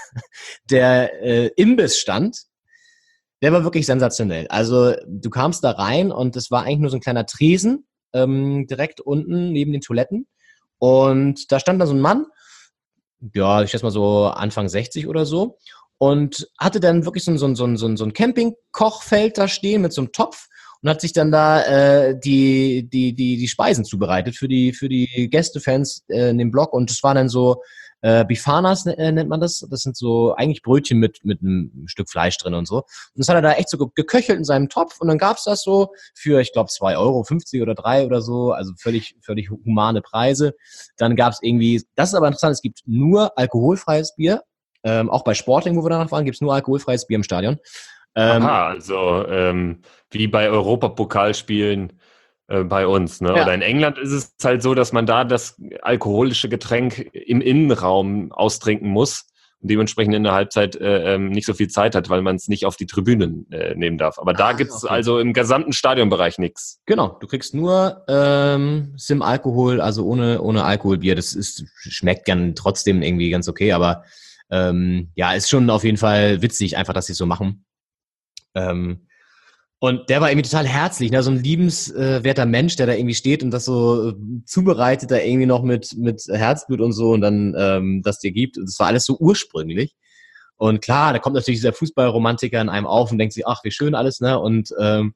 Imbissstand. Der war wirklich sensationell. Also du kamst da rein und es war eigentlich nur so ein kleiner Tresen direkt unten neben den Toiletten. Und da stand da so ein Mann, ich schätze mal so Anfang 60 oder so, und hatte dann wirklich so ein Campingkochfeld da stehen mit so einem Topf und hat sich dann da die Speisen zubereitet für die Gästefans in dem Blog. Und es waren dann so Bifanas, nennt man das. Das sind so eigentlich Brötchen mit einem Stück Fleisch drin und so. Und das hat er da echt so geköchelt in seinem Topf. Und dann gab's das so für, ich glaube, 2,50 € oder 3 oder so. Also völlig humane Preise. Dann gab's irgendwie, das ist aber interessant, es gibt nur alkoholfreies Bier. Auch bei Sporting, wo wir danach waren, gibt's nur alkoholfreies Bier im Stadion.
Aha, also wie bei Europapokalspielen bei uns. Ne?
Ja.
Oder in England ist es halt so, dass man da das alkoholische Getränk im Innenraum austrinken muss und dementsprechend in der Halbzeit nicht so viel Zeit hat, weil man es nicht auf die Tribünen nehmen darf. Aber da gibt's also im gesamten Stadionbereich nichts. Genau,
du kriegst nur Sim-Alkohol, also ohne Alkoholbier. Das schmeckt gern trotzdem irgendwie ganz okay, aber ist schon auf jeden Fall witzig, einfach, dass sie es so machen. Und der war irgendwie total herzlich, ne? So ein liebenswerter Mensch, der da irgendwie steht und das so zubereitet, da irgendwie noch mit Herzblut und so und dann das dir gibt. Und das war alles so ursprünglich. Und klar, da kommt natürlich dieser Fußballromantiker in einem auf und denkt sich, ach, wie schön alles, ne? Und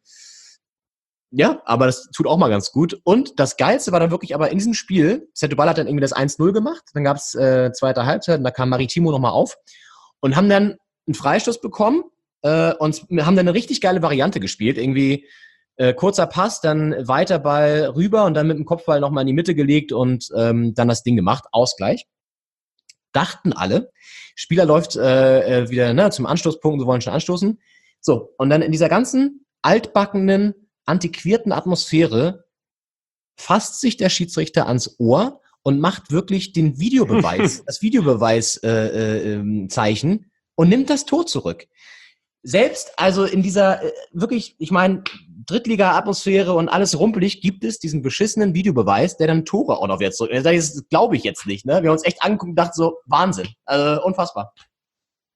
aber das tut auch mal ganz gut. Und das Geilste war dann wirklich aber in diesem Spiel, Setúbal hat dann irgendwie das 1-0 gemacht, dann gab's zweite Halbzeit und da kam Maritimo nochmal auf und haben dann einen Freistoß bekommen und wir haben dann eine richtig geile Variante gespielt. Irgendwie kurzer Pass, dann weiter Ball rüber und dann mit dem Kopfball nochmal in die Mitte gelegt und dann das Ding gemacht, Ausgleich. Dachten alle, Spieler läuft wieder zum Anstoßpunkt, sie wollen schon anstoßen. So, und dann in dieser ganzen altbackenen, antiquierten Atmosphäre fasst sich der Schiedsrichter ans Ohr und macht wirklich den Videobeweis, das Videobeweis-Zeichen und nimmt das Tor zurück. Selbst also in dieser wirklich, ich meine, Drittliga-Atmosphäre und alles rumpelig, gibt es diesen beschissenen Videobeweis, der dann Tore auch noch wieder zurück. Das glaube ich jetzt nicht, ne? Wir haben uns echt angeguckt und dachten so, Wahnsinn, unfassbar.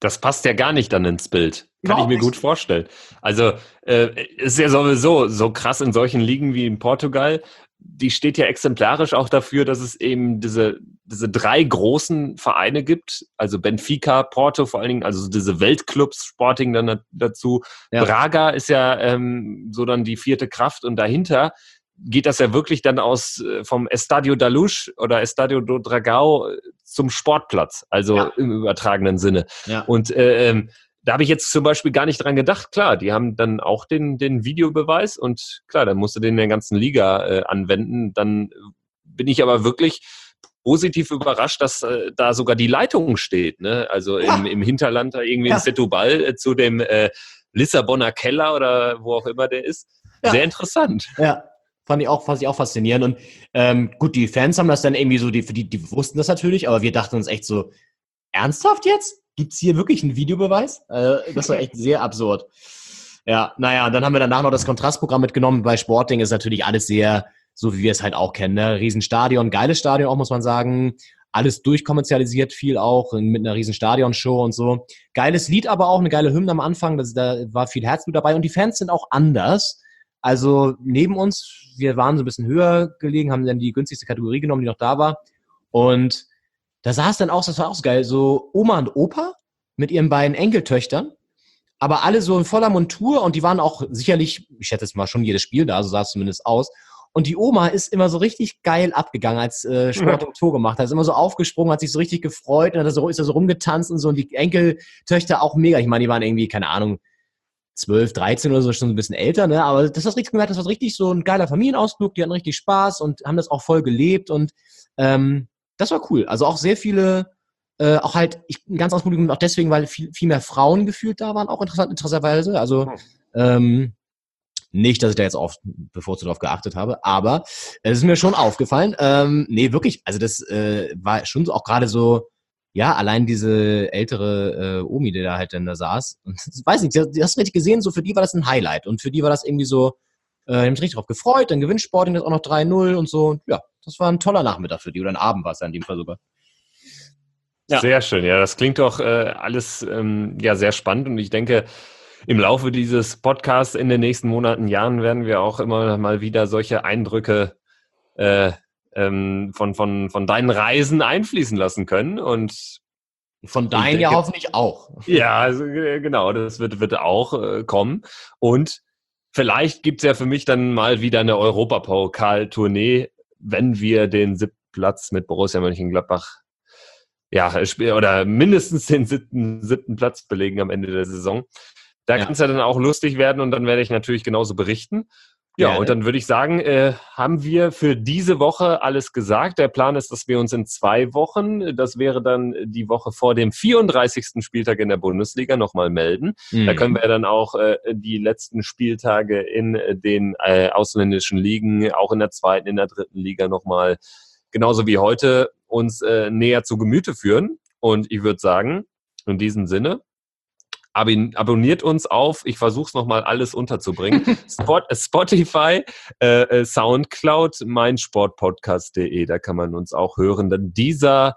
Das passt ja gar nicht dann ins Bild. Kann
Überhaupt
ich mir gut vorstellen. Also ist ja sowieso so krass in solchen Ligen wie in Portugal. Die steht ja exemplarisch auch dafür, dass es eben diese 3 großen Vereine gibt. Also Benfica, Porto vor allen Dingen, also diese Weltclubs, Sporting dann dazu.
Ja.
Braga ist ja so dann die 4. Kraft und dahinter geht das ja wirklich dann vom Estadio da Luz oder Estadio do Dragão zum Sportplatz, also im übertragenen Sinne.
Ja.
Und da habe ich jetzt zum Beispiel gar nicht dran gedacht. Klar, die haben dann auch den Videobeweis und klar, dann musst du den in der ganzen Liga anwenden. Dann bin ich aber wirklich positiv überrascht, dass da sogar die Leitung steht. Ne? Also im Hinterland da irgendwie in Setúbal zu dem Lissabonner Keller oder wo auch immer der ist.
Ja.
Sehr interessant.
Ja. Fand ich auch faszinierend. Und gut, die Fans haben das dann irgendwie so, die wussten das natürlich, aber wir dachten uns echt so, ernsthaft jetzt? Gibt's hier wirklich einen Videobeweis? Das war echt sehr absurd. Ja, naja, und dann haben wir danach noch das Kontrastprogramm mitgenommen. Bei Sporting ist natürlich alles sehr, so wie wir es halt auch kennen, ne? Riesenstadion, geiles Stadion auch, muss man sagen. Alles durchkommerzialisiert, viel auch mit einer riesen Stadionshow und so. Geiles Lied aber auch, eine geile Hymne am Anfang, da war viel Herzblut dabei. Und die Fans sind auch anders. Also neben uns, wir waren so ein bisschen höher gelegen, haben dann die günstigste Kategorie genommen, die noch da war. Und da saß dann auch, das war auch so geil, so Oma und Opa mit ihren beiden Enkeltöchtern, aber alle so in voller Montur und die waren auch sicherlich, ich schätze jetzt mal schon jedes Spiel da, so sah es zumindest aus. Und die Oma ist immer so richtig geil abgegangen, als Sport ein Tor gemacht hat. Ist immer so aufgesprungen, hat sich so richtig gefreut und ist da so rumgetanzt und so. Und die Enkeltöchter auch mega. Ich meine, die waren irgendwie, keine Ahnung, 12, 13 oder so, schon ein bisschen älter, ne? Aber das hast richtig gemerkt, das war richtig so ein geiler Familienausflug, die hatten richtig Spaß und haben das auch voll gelebt und das war cool. Also auch sehr viele, auch halt, ganz auspublikum, auch deswegen, weil viel mehr Frauen gefühlt da waren, auch interessanterweise. Also nicht, dass ich da jetzt bevorzugt darauf geachtet habe, aber es ist mir schon aufgefallen. Nee, wirklich, also das war schon so, auch gerade so, ja, allein diese ältere Omi, die da halt dann da saß. Und ich weiß nicht, die hast du richtig gesehen, so für die war das ein Highlight. Und für die war das irgendwie so, die haben sich richtig drauf gefreut, dann gewinnt Sporting jetzt auch noch 3-0 und so. Ja, das war ein toller Nachmittag für die. Oder ein Abend war es ja in dem Fall sogar.
Ja. Sehr schön, ja, das klingt doch alles ja sehr spannend. Und ich denke, im Laufe dieses Podcasts in den nächsten Monaten, Jahren werden wir auch immer mal wieder solche Eindrücke von deinen Reisen einfließen lassen können und
von deinen ja hoffentlich auch.
Ja, also, genau, das wird auch kommen und vielleicht gibt's ja für mich dann mal wieder eine Europapokal-Tournee, wenn wir den 7. Platz mit Borussia Mönchengladbach oder mindestens den 7. Platz belegen am Ende der Saison. Da kann es ja dann auch lustig werden und dann werde ich natürlich genauso berichten. Ja, und dann würde ich sagen, haben wir für diese Woche alles gesagt. Der Plan ist, dass wir uns in 2 Wochen, das wäre dann die Woche vor dem 34. Spieltag in der Bundesliga, nochmal melden. Da können wir dann auch die letzten Spieltage in den ausländischen Ligen, auch in der 2., in der 3. Liga nochmal, genauso wie heute, uns näher zu Gemüte führen. Und ich würde sagen, in diesem Sinne, abonniert uns auf, ich versuche es nochmal alles unterzubringen, Spotify, Soundcloud, meinsportpodcast.de, da kann man uns auch hören. Dann dieser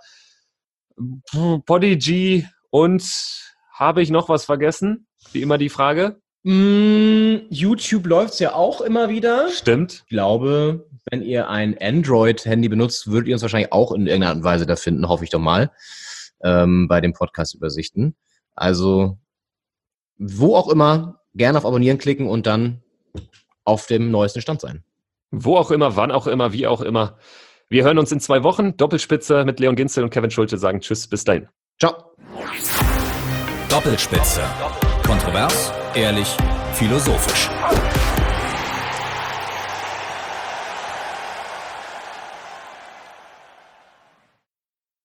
Podigy und habe ich noch was vergessen? Wie immer die Frage.
YouTube läuft's ja auch immer wieder.
Stimmt.
Ich glaube, wenn ihr ein Android-Handy benutzt, würdet ihr uns wahrscheinlich auch in irgendeiner Art und Weise da finden, hoffe ich doch mal, bei den Podcast-Übersichten. Also wo auch immer, gerne auf Abonnieren klicken und dann auf dem neuesten Stand sein.
Wo auch immer, wann auch immer, wie auch immer. Wir hören uns in 2 Wochen. Doppelspitze mit Leon Ginzel und Kevin Schulte sagen Tschüss, bis dahin.
Ciao.
Doppelspitze. Kontrovers, ehrlich, philosophisch.